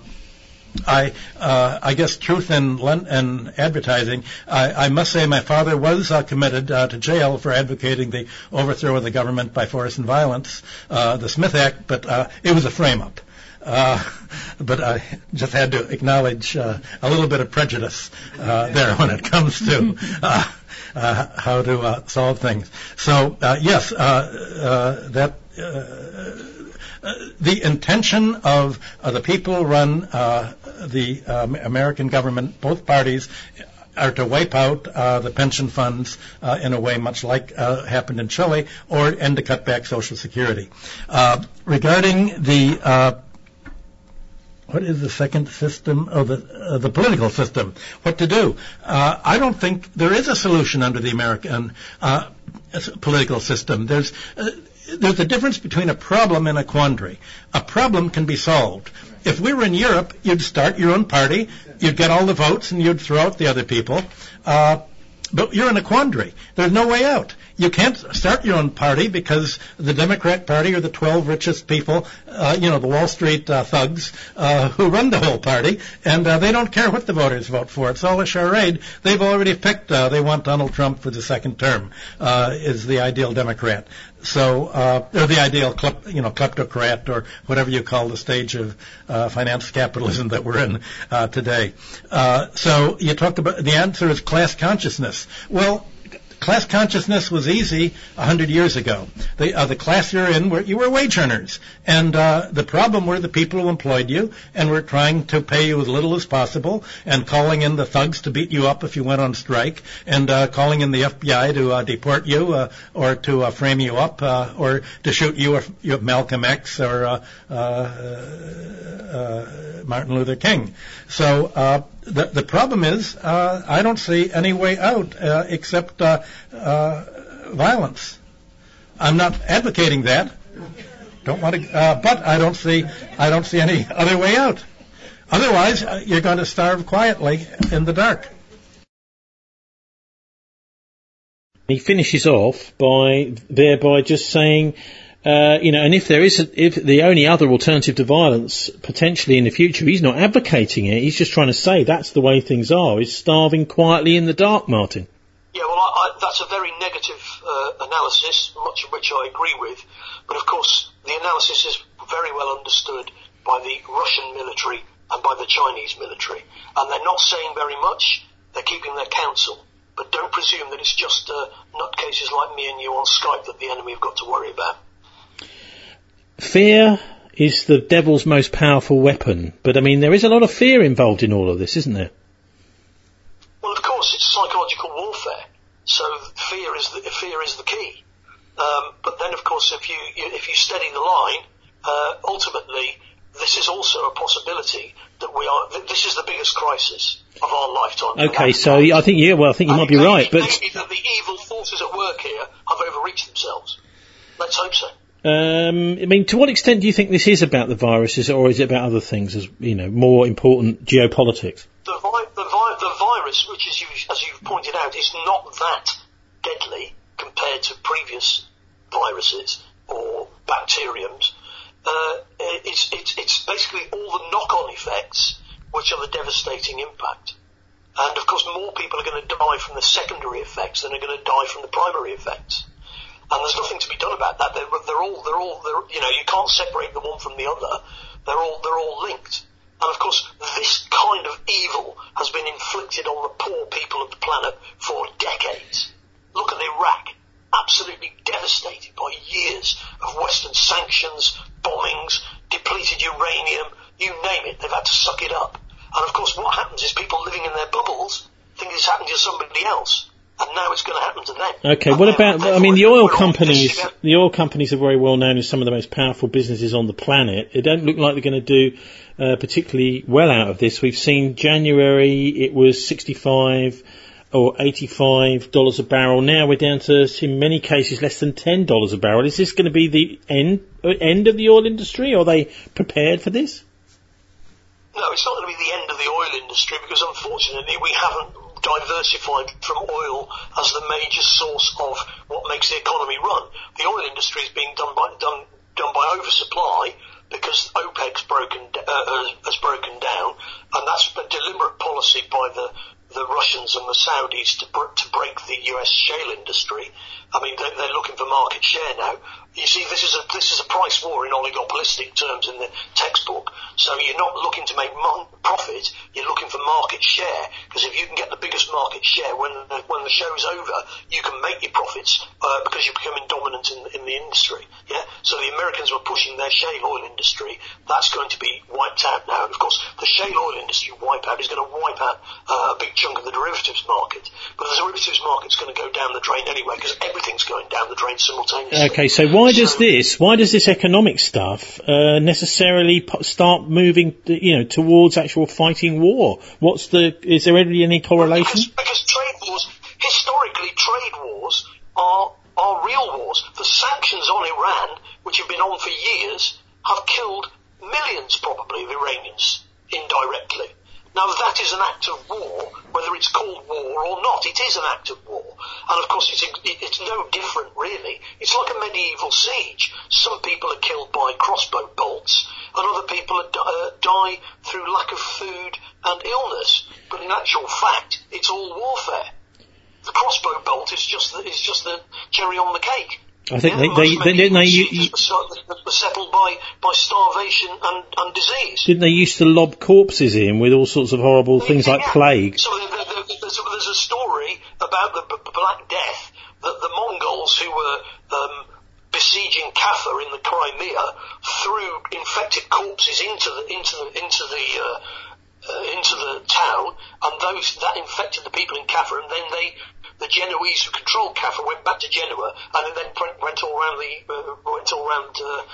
I uh, I guess truth and and advertising. I, I must say my father was uh, committed uh, to jail for advocating the overthrow of the government by force and violence, uh, the Smith Act, but uh, it was a frame-up. Uh, but I just had to acknowledge uh, a little bit of prejudice uh, there when it comes to uh, uh, how to uh, solve things. So uh, yes, uh, uh, that. Uh, Uh, the intention of uh, the people who run uh, the um, American government, both parties, are to wipe out uh, the pension funds uh, in a way much like uh, happened in Chile, or and to cut back Social Security. Uh, regarding the uh, what is the second system? Oh, the uh, the political system. What to do? Uh, I don't think there is a solution under the American uh, political system. There's uh, There's a difference between a problem and a quandary. A problem can be solved. If we were in Europe, you'd start your own party, you'd get all the votes, and you'd throw out the other people. Uh, but you're in a quandary. There's no way out. You can't start your own party because the Democrat Party are the twelve richest people, uh, you know, the Wall Street uh, thugs uh, who run the whole party, and uh, they don't care what the voters vote for. It's all a charade. They've already picked, uh, they want Donald Trump for the second term, uh, is the ideal Democrat. So, uh, or the ideal, klep, you know, kleptocrat, or whatever you call the stage of uh, finance capitalism that we're in uh, today. Uh, so you talked about, the answer is class consciousness. Well, class consciousness was easy a hundred years ago. The, uh, the class you're in, were, you were wage earners. And uh, the problem were the people who employed you and were trying to pay you as little as possible, and calling in the thugs to beat you up if you went on strike, and uh, calling in the F B I to uh, deport you uh, or to uh, frame you up uh, or to shoot you or you Malcolm X or uh, uh, uh, Martin Luther King. So uh, the, the problem is uh, I don't see any way out uh, except uh, uh, violence. I'm not advocating that. Don't want to, uh, but I don't see I don't see any other way out. Otherwise, uh, you're going to starve quietly in the dark. He finishes off by thereby just saying, Uh, you know, and if there is, a, if the only other alternative to violence potentially in the future, he's not advocating it. He's just trying to say that's the way things are. He's starving quietly in the dark, Martin. Yeah, well, I, I, that's a very negative uh, analysis, much of which I agree with. But of course, the analysis is very well understood by the Russian military and by the Chinese military, and they're not saying very much. They're keeping their counsel. But don't presume that it's just uh, nutcases like me and you on Skype that the enemy have got to worry about. Fear is the devil's most powerful weapon, but I mean there is a lot of fear involved in all of this, isn't there? Well, of course, it's psychological warfare, so fear is the, fear is the key. Um, but then, of course, if you, you if you steady the line, uh, ultimately this is also a possibility that we are. That this is the biggest crisis of our lifetime. Okay, so I think yeah, well, I think you might be maybe, right, but maybe that the evil forces at work here have overreached themselves. Let's hope so. Um, I mean, to what extent do you think this is about the viruses, or is it about other things, as you know, more important geopolitics? The, vi- the, vi- the virus, which, as, you, as you've pointed out, is not that deadly compared to previous viruses or bacteriums. Uh, it's, it's, it's basically all the knock-on effects which are the devastating impact. And, of course, more people are going to die from the secondary effects than are going to die from the primary effects. And there's nothing to be done about that. They're, they're all, they're all, they're, you know, you can't separate the one from the other. They're all, they're all linked. And of course, this kind of evil has been inflicted on the poor people of the planet for decades. Look at Iraq, absolutely devastated by years of Western sanctions, bombings, depleted uranium, you name it, they've had to suck it up. And of course, what happens is people living in their bubbles think it's happened to somebody else. And now it's going to happen to them. Okay, what about, I mean, the oil companies, the oil companies are very well known as some of the most powerful businesses on the planet. They don't look like they're going to do uh, particularly well out of this. We've seen January, it was sixty-five or eighty-five dollars a barrel. Now we're down to, in many cases, less than ten dollars a barrel. Is this going to be the end, end of the oil industry? Are they prepared for this? No, it's not going to be the end of the oil industry because, unfortunately, we haven't diversified from oil as the major source of what makes the economy run. The oil industry is being done by done done by oversupply because OPEC's broken uh, has broken down, and that's a deliberate policy by the the Russians and the Saudis to br- to break the U S shale industry. I mean, they're, they're looking for market share now. You see, this is a this is a price war in oligopolistic terms in the textbook. So you're not looking to make mon- profit, you're looking for market share, because if you can get the biggest market share when the, when the show's over, you can make your profits uh, because you're becoming dominant in, in the industry. Yeah. So the Americans were pushing their shale oil industry. That's going to be wiped out now. And of course, the shale oil industry wipeout is going to wipe out uh, a big chunk of the derivatives market. But the derivatives market's going to go down the drain anyway because everything's going down the drain simultaneously. Okay, so why does this, why does this economic stuff uh, necessarily p- start moving, you know, towards actual fighting war? What's the, is there really any correlation? Because, because trade wars, historically trade wars are, are real wars. The sanctions on Iran, which have been on for years, have killed millions probably of Iranians indirectly. Now that is an act of war, whether it's called war or not. It is an act of war. And of course it's, it's no different really. It's like a medieval siege. Some people are killed by crossbow bolts and other people are, uh, die through lack of food and illness. But in actual fact, it's all warfare. The crossbow bolt is just the, is just the cherry on the cake. I think yeah, they, they, they didn't they, you, you, were settled by, by starvation and, and disease. Didn't they used to lob corpses in with all sorts of horrible things yeah, like yeah. plague? So there, there, there's, a, there's a story about the B- Black Death that the Mongols who were um, besieging Kaffa in the Crimea threw infected corpses into the into the into the uh, uh, into the town, and those that infected the people in Kaffa, and then they. The Genoese who controlled Kaffa went back to Genoa and then went all around the uh, went all around uh,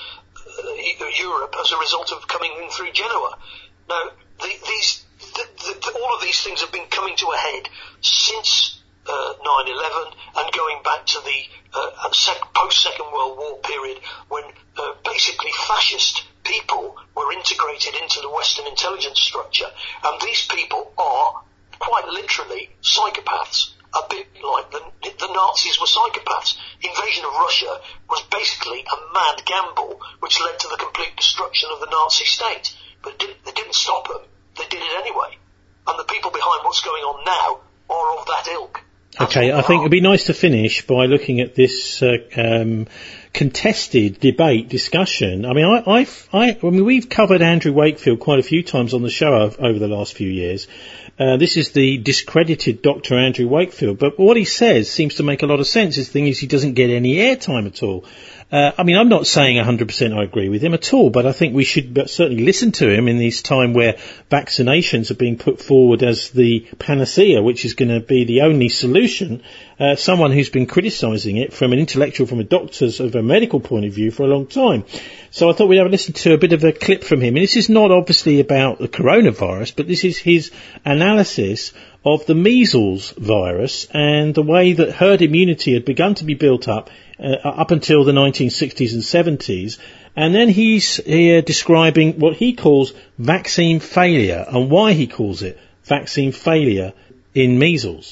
uh, Europe as a result of coming in through Genoa. Now, the, these the, the, all of these things have been coming to a head since uh, nine eleven and going back to the uh, sec- post-Second World War period when uh, basically fascist people were integrated into the Western intelligence structure, and these people are quite literally psychopaths, a bit like the, the Nazis were psychopaths. Invasion of Russia was basically a mad gamble which led to the complete destruction of the Nazi state. But it didn't, they didn't stop them. They did it anyway. And the people behind what's going on now are of that ilk. That's okay, I think it'd be nice to finish by looking at this uh, um, contested debate discussion. I mean, I, I've, I, I mean, we've covered Andrew Wakefield quite a few times on the show over the last few years. Uh, this is the discredited Doctor Andrew Wakefield, but what he says seems to make a lot of sense. His thing is he doesn't get any airtime at all. Uh, I mean, I'm not saying one hundred percent I agree with him at all, but I think we should certainly listen to him in this time where vaccinations are being put forward as the panacea, which is going to be the only solution. Uh, someone who's been criticising it from an intellectual, from a doctor's, of a medical point of view for a long time. So I thought we'd have a listen to a bit of a clip from him. And this is not obviously about the coronavirus, but this is his analysis of the measles virus and the way that herd immunity had begun to be built up uh, up until the nineteen sixties and seventies. And then he's here describing what he calls vaccine failure and why he calls it vaccine failure in measles.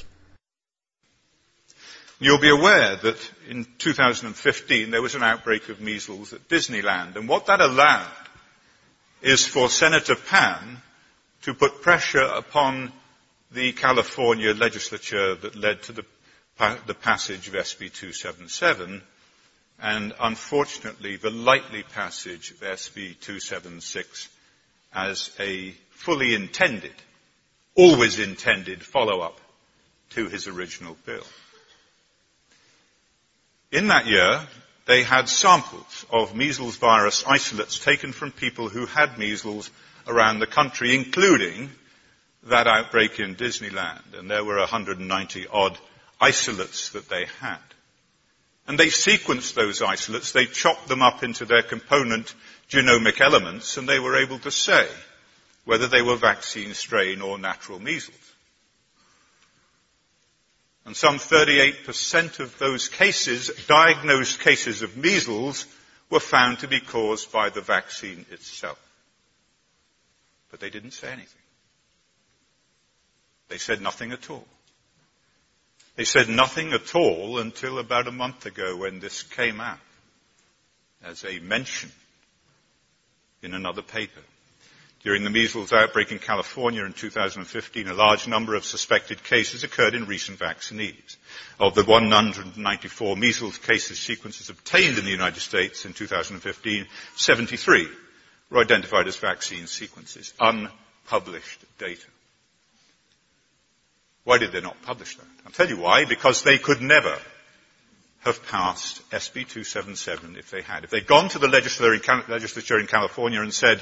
You'll be aware that in two thousand fifteen there was an outbreak of measles at Disneyland, and what that allowed is for Senator Pan to put pressure upon the California legislature that led to the, the passage of S B two seventy-seven, and unfortunately the likely passage of S B two seventy-six as a fully intended, always intended follow-up to his original bill. In that year, they had samples of measles virus isolates taken from people who had measles around the country, including that outbreak in Disneyland. And there were one hundred ninety odd isolates that they had. And they sequenced those isolates, they chopped them up into their component genomic elements, and they were able to say whether they were vaccine strain or natural measles. And some thirty-eight percent of those cases, diagnosed cases of measles, were found to be caused by the vaccine itself. But they didn't say anything. They said nothing at all. They said nothing at all until about a month ago when this came out as a mention in another paper. During the measles outbreak in California in two thousand fifteen, a large number of suspected cases occurred in recent vaccinees. Of the one hundred ninety-four measles cases sequences obtained in the United States in two thousand fifteen, seventy-three were identified as vaccine sequences, unpublished data. Why did they not publish that? I'll tell you why. Because they could never have passed S B two seventy-seven if they had. If they'd gone to the legislature in California and said,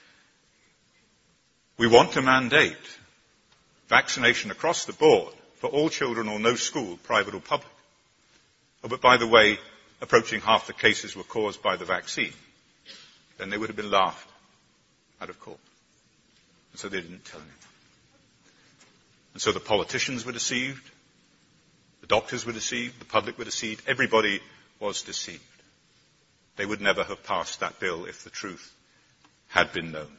we want to mandate vaccination across the board for all children or no school, private or public. Oh, but by the way, approaching half the cases were caused by the vaccine. Then they would have been laughed out of court. And so they didn't tell anyone. And so the politicians were deceived, the doctors were deceived, the public were deceived, everybody was deceived. They would never have passed that bill if the truth had been known.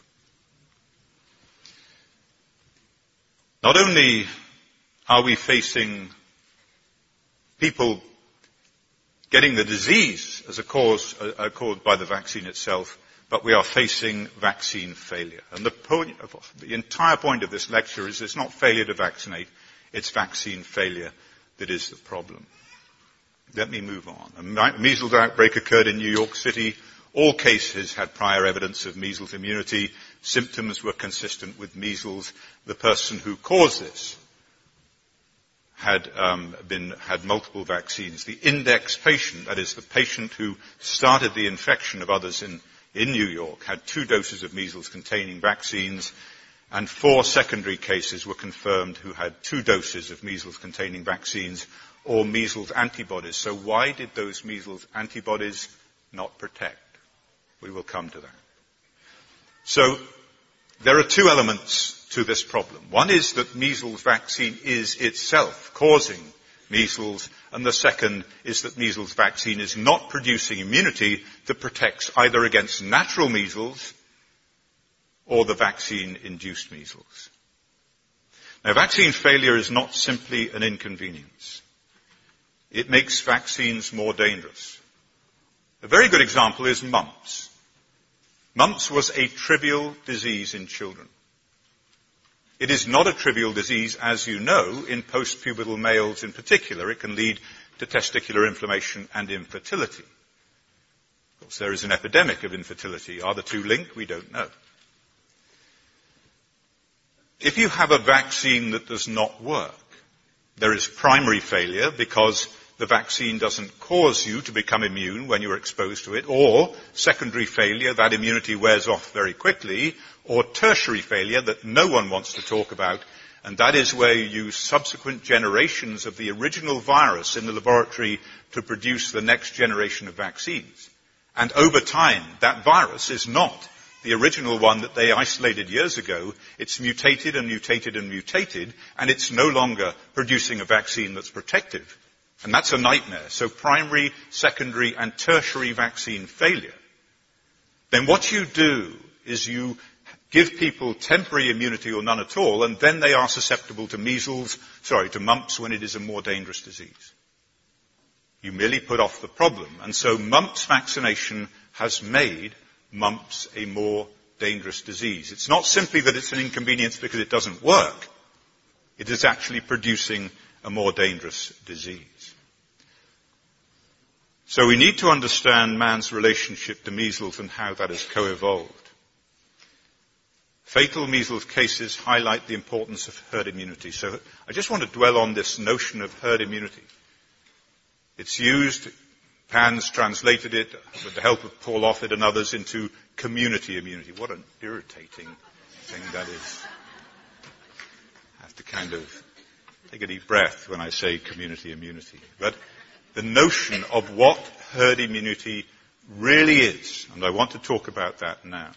Not only are we facing people getting the disease as a cause uh, caused by the vaccine itself, but we are facing vaccine failure. And the, point of, the entire point of this lecture is it's not failure to vaccinate, it's vaccine failure that is the problem. Let me move on. A measles outbreak occurred in New York City. All cases had prior evidence of measles immunity. Symptoms were consistent with measles. The person who caused this had um, been had multiple vaccines. The index patient, that is the patient who started the infection of others in, in New York, had two doses of measles containing vaccines, and four secondary cases were confirmed who had two doses of measles containing vaccines or measles antibodies. So why did those measles antibodies not protect? We will come to that. So there are two elements to this problem. One is that measles vaccine is itself causing measles, and the second is that measles vaccine is not producing immunity that protects either against natural measles or the vaccine-induced measles. Now, vaccine failure is not simply an inconvenience. It makes vaccines more dangerous. A very good example is mumps. Mumps was a trivial disease in children. It is not a trivial disease, as you know, in post-pubertal males in particular. It can lead to testicular inflammation and infertility. Of course, there is an epidemic of infertility. Are the two linked? We don't know. If you have a vaccine that does not work, there is primary failure because the vaccine doesn't cause you to become immune when you're exposed to it, or secondary failure, that immunity wears off very quickly, or tertiary failure that no one wants to talk about, and that is where you use subsequent generations of the original virus in the laboratory to produce the next generation of vaccines. And over time, that virus is not the original one that they isolated years ago. It's mutated and mutated and mutated, and it's no longer producing a vaccine that's protective. And that's a nightmare. So primary, secondary, and tertiary vaccine failure. Then what you do is you give people temporary immunity or none at all, and then they are susceptible to measles, sorry, to mumps when it is a more dangerous disease. You merely put off the problem. And so mumps vaccination has made mumps a more dangerous disease. It's not simply that it's an inconvenience because it doesn't work. It is actually producing a more dangerous disease. So we need to understand man's relationship to measles and how that has co-evolved. Fatal measles cases highlight the importance of herd immunity. So I just want to dwell on this notion of herd immunity. It's used, Pans translated it with the help of Paul Offit and others into community immunity. What an irritating thing that is. I have to kind of take a deep breath when I say community immunity. But the notion of what herd immunity really is, and I want to talk about that now.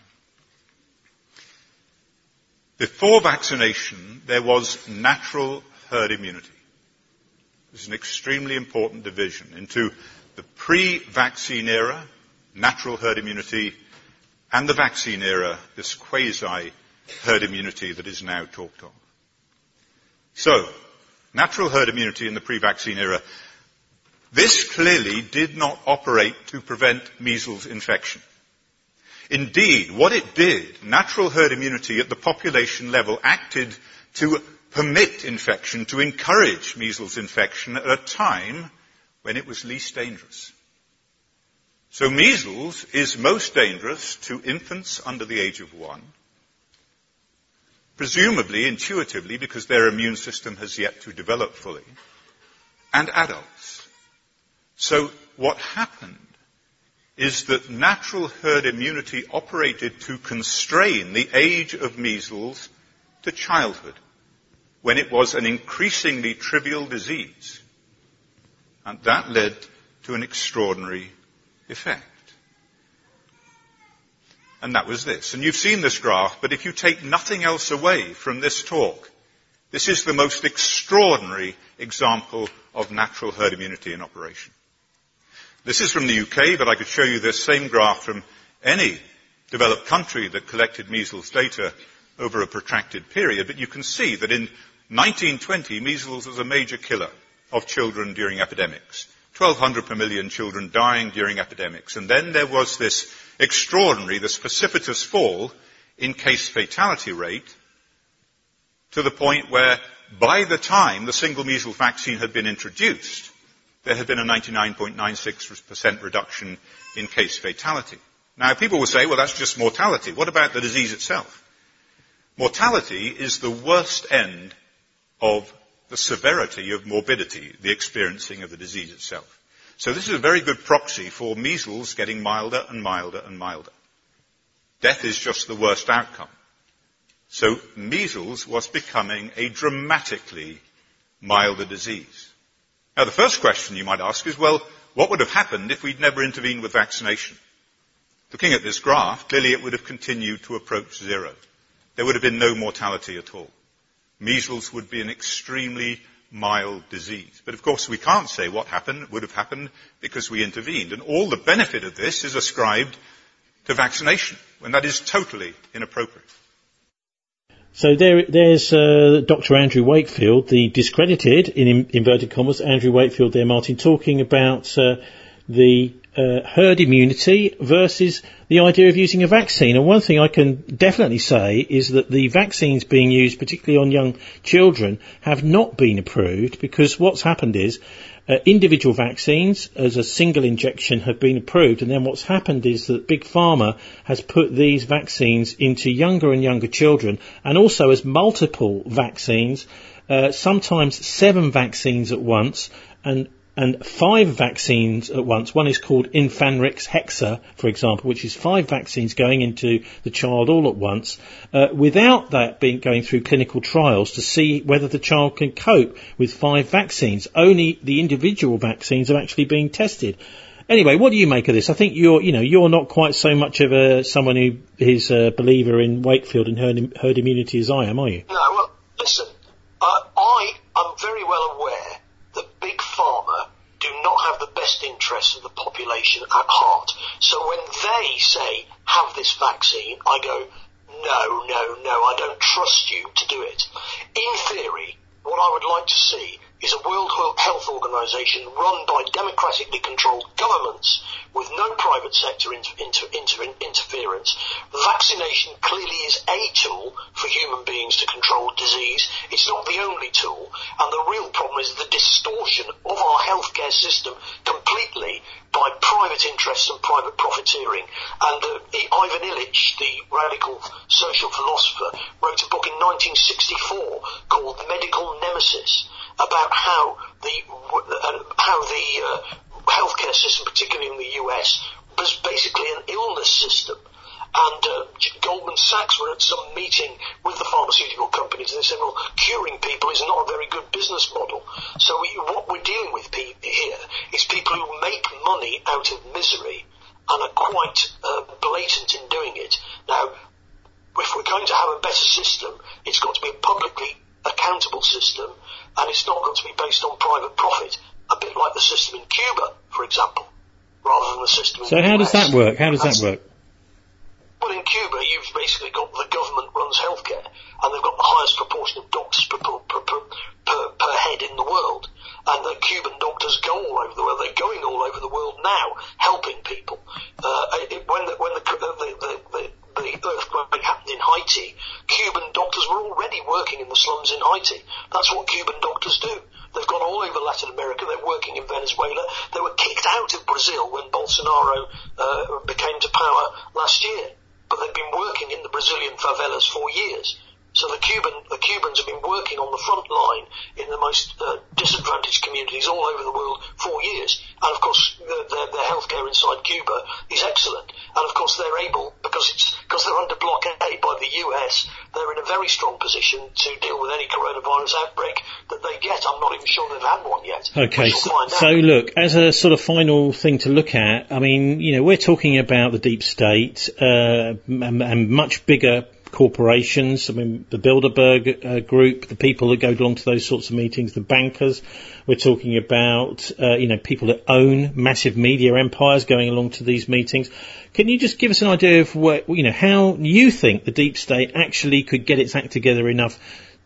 Before vaccination, there was natural herd immunity. This is an extremely important division into the pre-vaccine era, natural herd immunity, and the vaccine era, this quasi-herd immunity that is now talked of. So, natural herd immunity in the pre-vaccine era. This clearly did not operate to prevent measles infection. Indeed, what it did, natural herd immunity at the population level acted to permit infection, to encourage measles infection at a time when it was least dangerous. So measles is most dangerous to infants under the age of one, presumably, intuitively, because their immune system has yet to develop fully, and adults. So what happened is that natural herd immunity operated to constrain the age of measles to childhood, when it was an increasingly trivial disease. And that led to an extraordinary effect. And that was this. And you've seen this graph, but if you take nothing else away from this talk, this is the most extraordinary example of natural herd immunity in operation. This is from the U K, but I could show you this same graph from any developed country that collected measles data over a protracted period. But you can see that in nineteen twenty, measles was a major killer of children during epidemics. twelve hundred per million children dying during epidemics. And then there was this extraordinary, this precipitous fall in case fatality rate to the point where by the time the single measles vaccine had been introduced, there had been a ninety-nine point nine six percent reduction in case fatality. Now, people will say, well, that's just mortality. What about the disease itself? Mortality is the worst end of the severity of morbidity, the experiencing of the disease itself. So this is a very good proxy for measles getting milder and milder and milder. Death is just the worst outcome. So measles was becoming a dramatically milder disease. Now, the first question you might ask is, well, what would have happened if we'd never intervened with vaccination? Looking at this graph, clearly it would have continued to approach zero. There would have been no mortality at all. Measles would be an extremely mild disease. But of course, we can't say what happened, would have happened, because we intervened. And all the benefit of this is ascribed to vaccination, when that is totally inappropriate. So there, there's uh, Doctor Andrew Wakefield, the discredited, in inverted commas, Andrew Wakefield there, Martin, talking about uh, the uh, herd immunity versus the idea of using a vaccine. And one thing I can definitely say is that the vaccines being used, particularly on young children, have not been approved, because what's happened is uh, individual vaccines as a single injection have been approved, and then what's happened is that Big Pharma has put these vaccines into younger and younger children, and also as multiple vaccines, uh, sometimes seven vaccines at once, and and five vaccines at once. One is called Infanrix Hexa, for example, which is five vaccines going into the child all at once, uh, without that being going through clinical trials to see whether the child can cope with five vaccines. Only the individual vaccines are actually being tested. Anyway, what do you make of this? I think you're, you know, you're not quite so much of a someone who is a believer in Wakefield and herd, herd immunity as I am, are you? No, well, listen, uh, I am very well aware that Big Pharma do not have the best interests of the population at heart. So when they say, have this vaccine, I go, no, no, no, I don't trust you to do it. In theory, what I would like to see is a World Health Organization run by democratically controlled governments with no private sector inter- inter- inter- interference. Vaccination clearly is a tool for human beings to control disease. It's not the only tool, and the real problem is the distortion of our healthcare system completely by private interests and private profiteering. And uh, Ivan Illich, the radical social philosopher, wrote a book in nineteen sixty-four called Medical Nemesis, about how the uh, how the uh, healthcare system, particularly in the U S, was basically an illness system. And uh, Goldman Sachs were at some meeting with the pharmaceutical companies, and they said, well, curing people is not a very good business model. So we, what we're dealing with pe- here is people who make money out of misery and are quite uh, blatant in doing it. Now, if we're going to have a better system, it's got to be a publicly accountable system, and it's not got to be based on private profit, a bit like the system in Cuba, for example, rather than the system in so the how U S. does that work? How does That's, that work? Well, in Cuba, you've basically got the government runs healthcare, and they've got the highest proportion of doctors per, per, per, per, per head in the world. And the Cuban doctors go all over the world. They're going all over the world now, helping people. Uh, it, when the, when the, the, the, the, the earthquake happened in Haiti, Cuban doctors were already working in the slums in Haiti. That's what Cuban doctors do. They've gone all over Latin America. They're working in Venezuela. They were kicked out of Brazil when Bolsonaro uh, became to power last year. But they've been working in the Brazilian favelas for years. So the Cuban, the Cubans have been working on the front line in the most uh, disadvantaged communities all over the world for years. And of course, their, their, their healthcare inside Cuba is excellent. And of course, they're able, because it's because they're under blockade by the U S, they're in a very strong position to deal with any coronavirus outbreak that they get. I'm not even sure they've had one yet. Okay, so, so look, as a sort of final thing to look at, I mean, you know, we're talking about the deep state uh, and, and much bigger corporations. I mean, the Bilderberg uh, group, the people that go along to those sorts of meetings, the bankers. We're talking about, uh, you know, people that own massive media empires going along to these meetings. Can you just give us an idea of what, you know, how you think the deep state actually could get its act together enough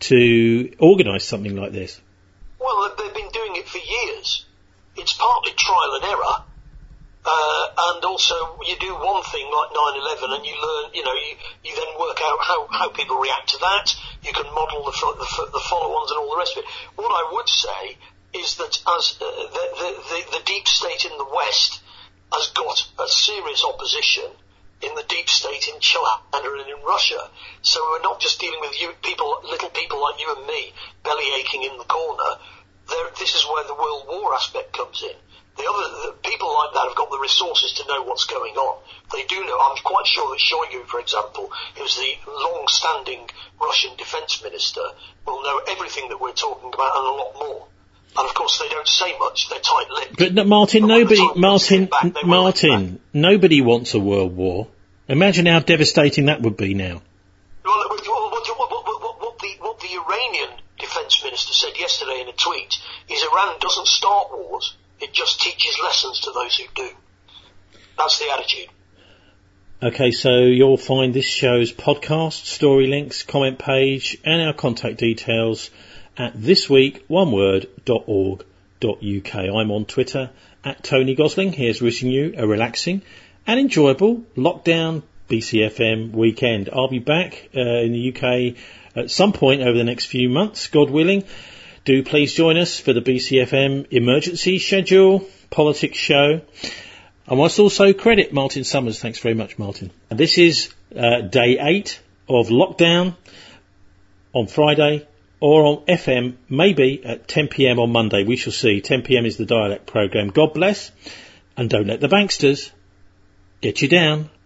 to organise something like this? Well, they've been doing it for years. It's partly trial and error. Uh, and also, you do one thing like nine eleven and you learn, you know, you, you then work out how, how people react to that. You can model the, the, the follow-ons and all the rest of it. What I would say is that as uh, the, the, the, the deep state in the West has got a serious opposition in the deep state in China and in Russia. So we're not just dealing with you, people, little people like you and me, belly aching in the corner. There, this is where the World War aspect comes in. The other the people like that have got the resources to know what's going on. They do know. I'm quite sure that Shoigu, for example, who's the long-standing Russian defense minister, will know everything that we're talking about and a lot more. And of course, they don't say much. They're tight-lipped. But no, Martin, but nobody, Martin, back, Martin, nobody wants a world war. Imagine how devastating that would be now. Well, what, what, what, what, what, the, what the Iranian defense minister said yesterday in a tweet is Iran doesn't start wars. It just teaches lessons to those who do. That's the attitude. Okay, so you'll find this show's podcast, story links, comment page, and our contact details at thisweek one word dot org dot U K. I'm on Twitter at Tony Gosling. Here's wishing you a relaxing and enjoyable lockdown B C F M weekend. I'll be back uh, in the U K at some point over the next few months, God willing. Do please join us for the B C F M emergency schedule politics show. I must also credit Martin Summers. Thanks very much, Martin. And this is uh, day eight of lockdown on Friday, or on F M, maybe at ten p.m. on Monday. We shall see. ten p.m. is the dialect programme. God bless, and don't let the banksters get you down.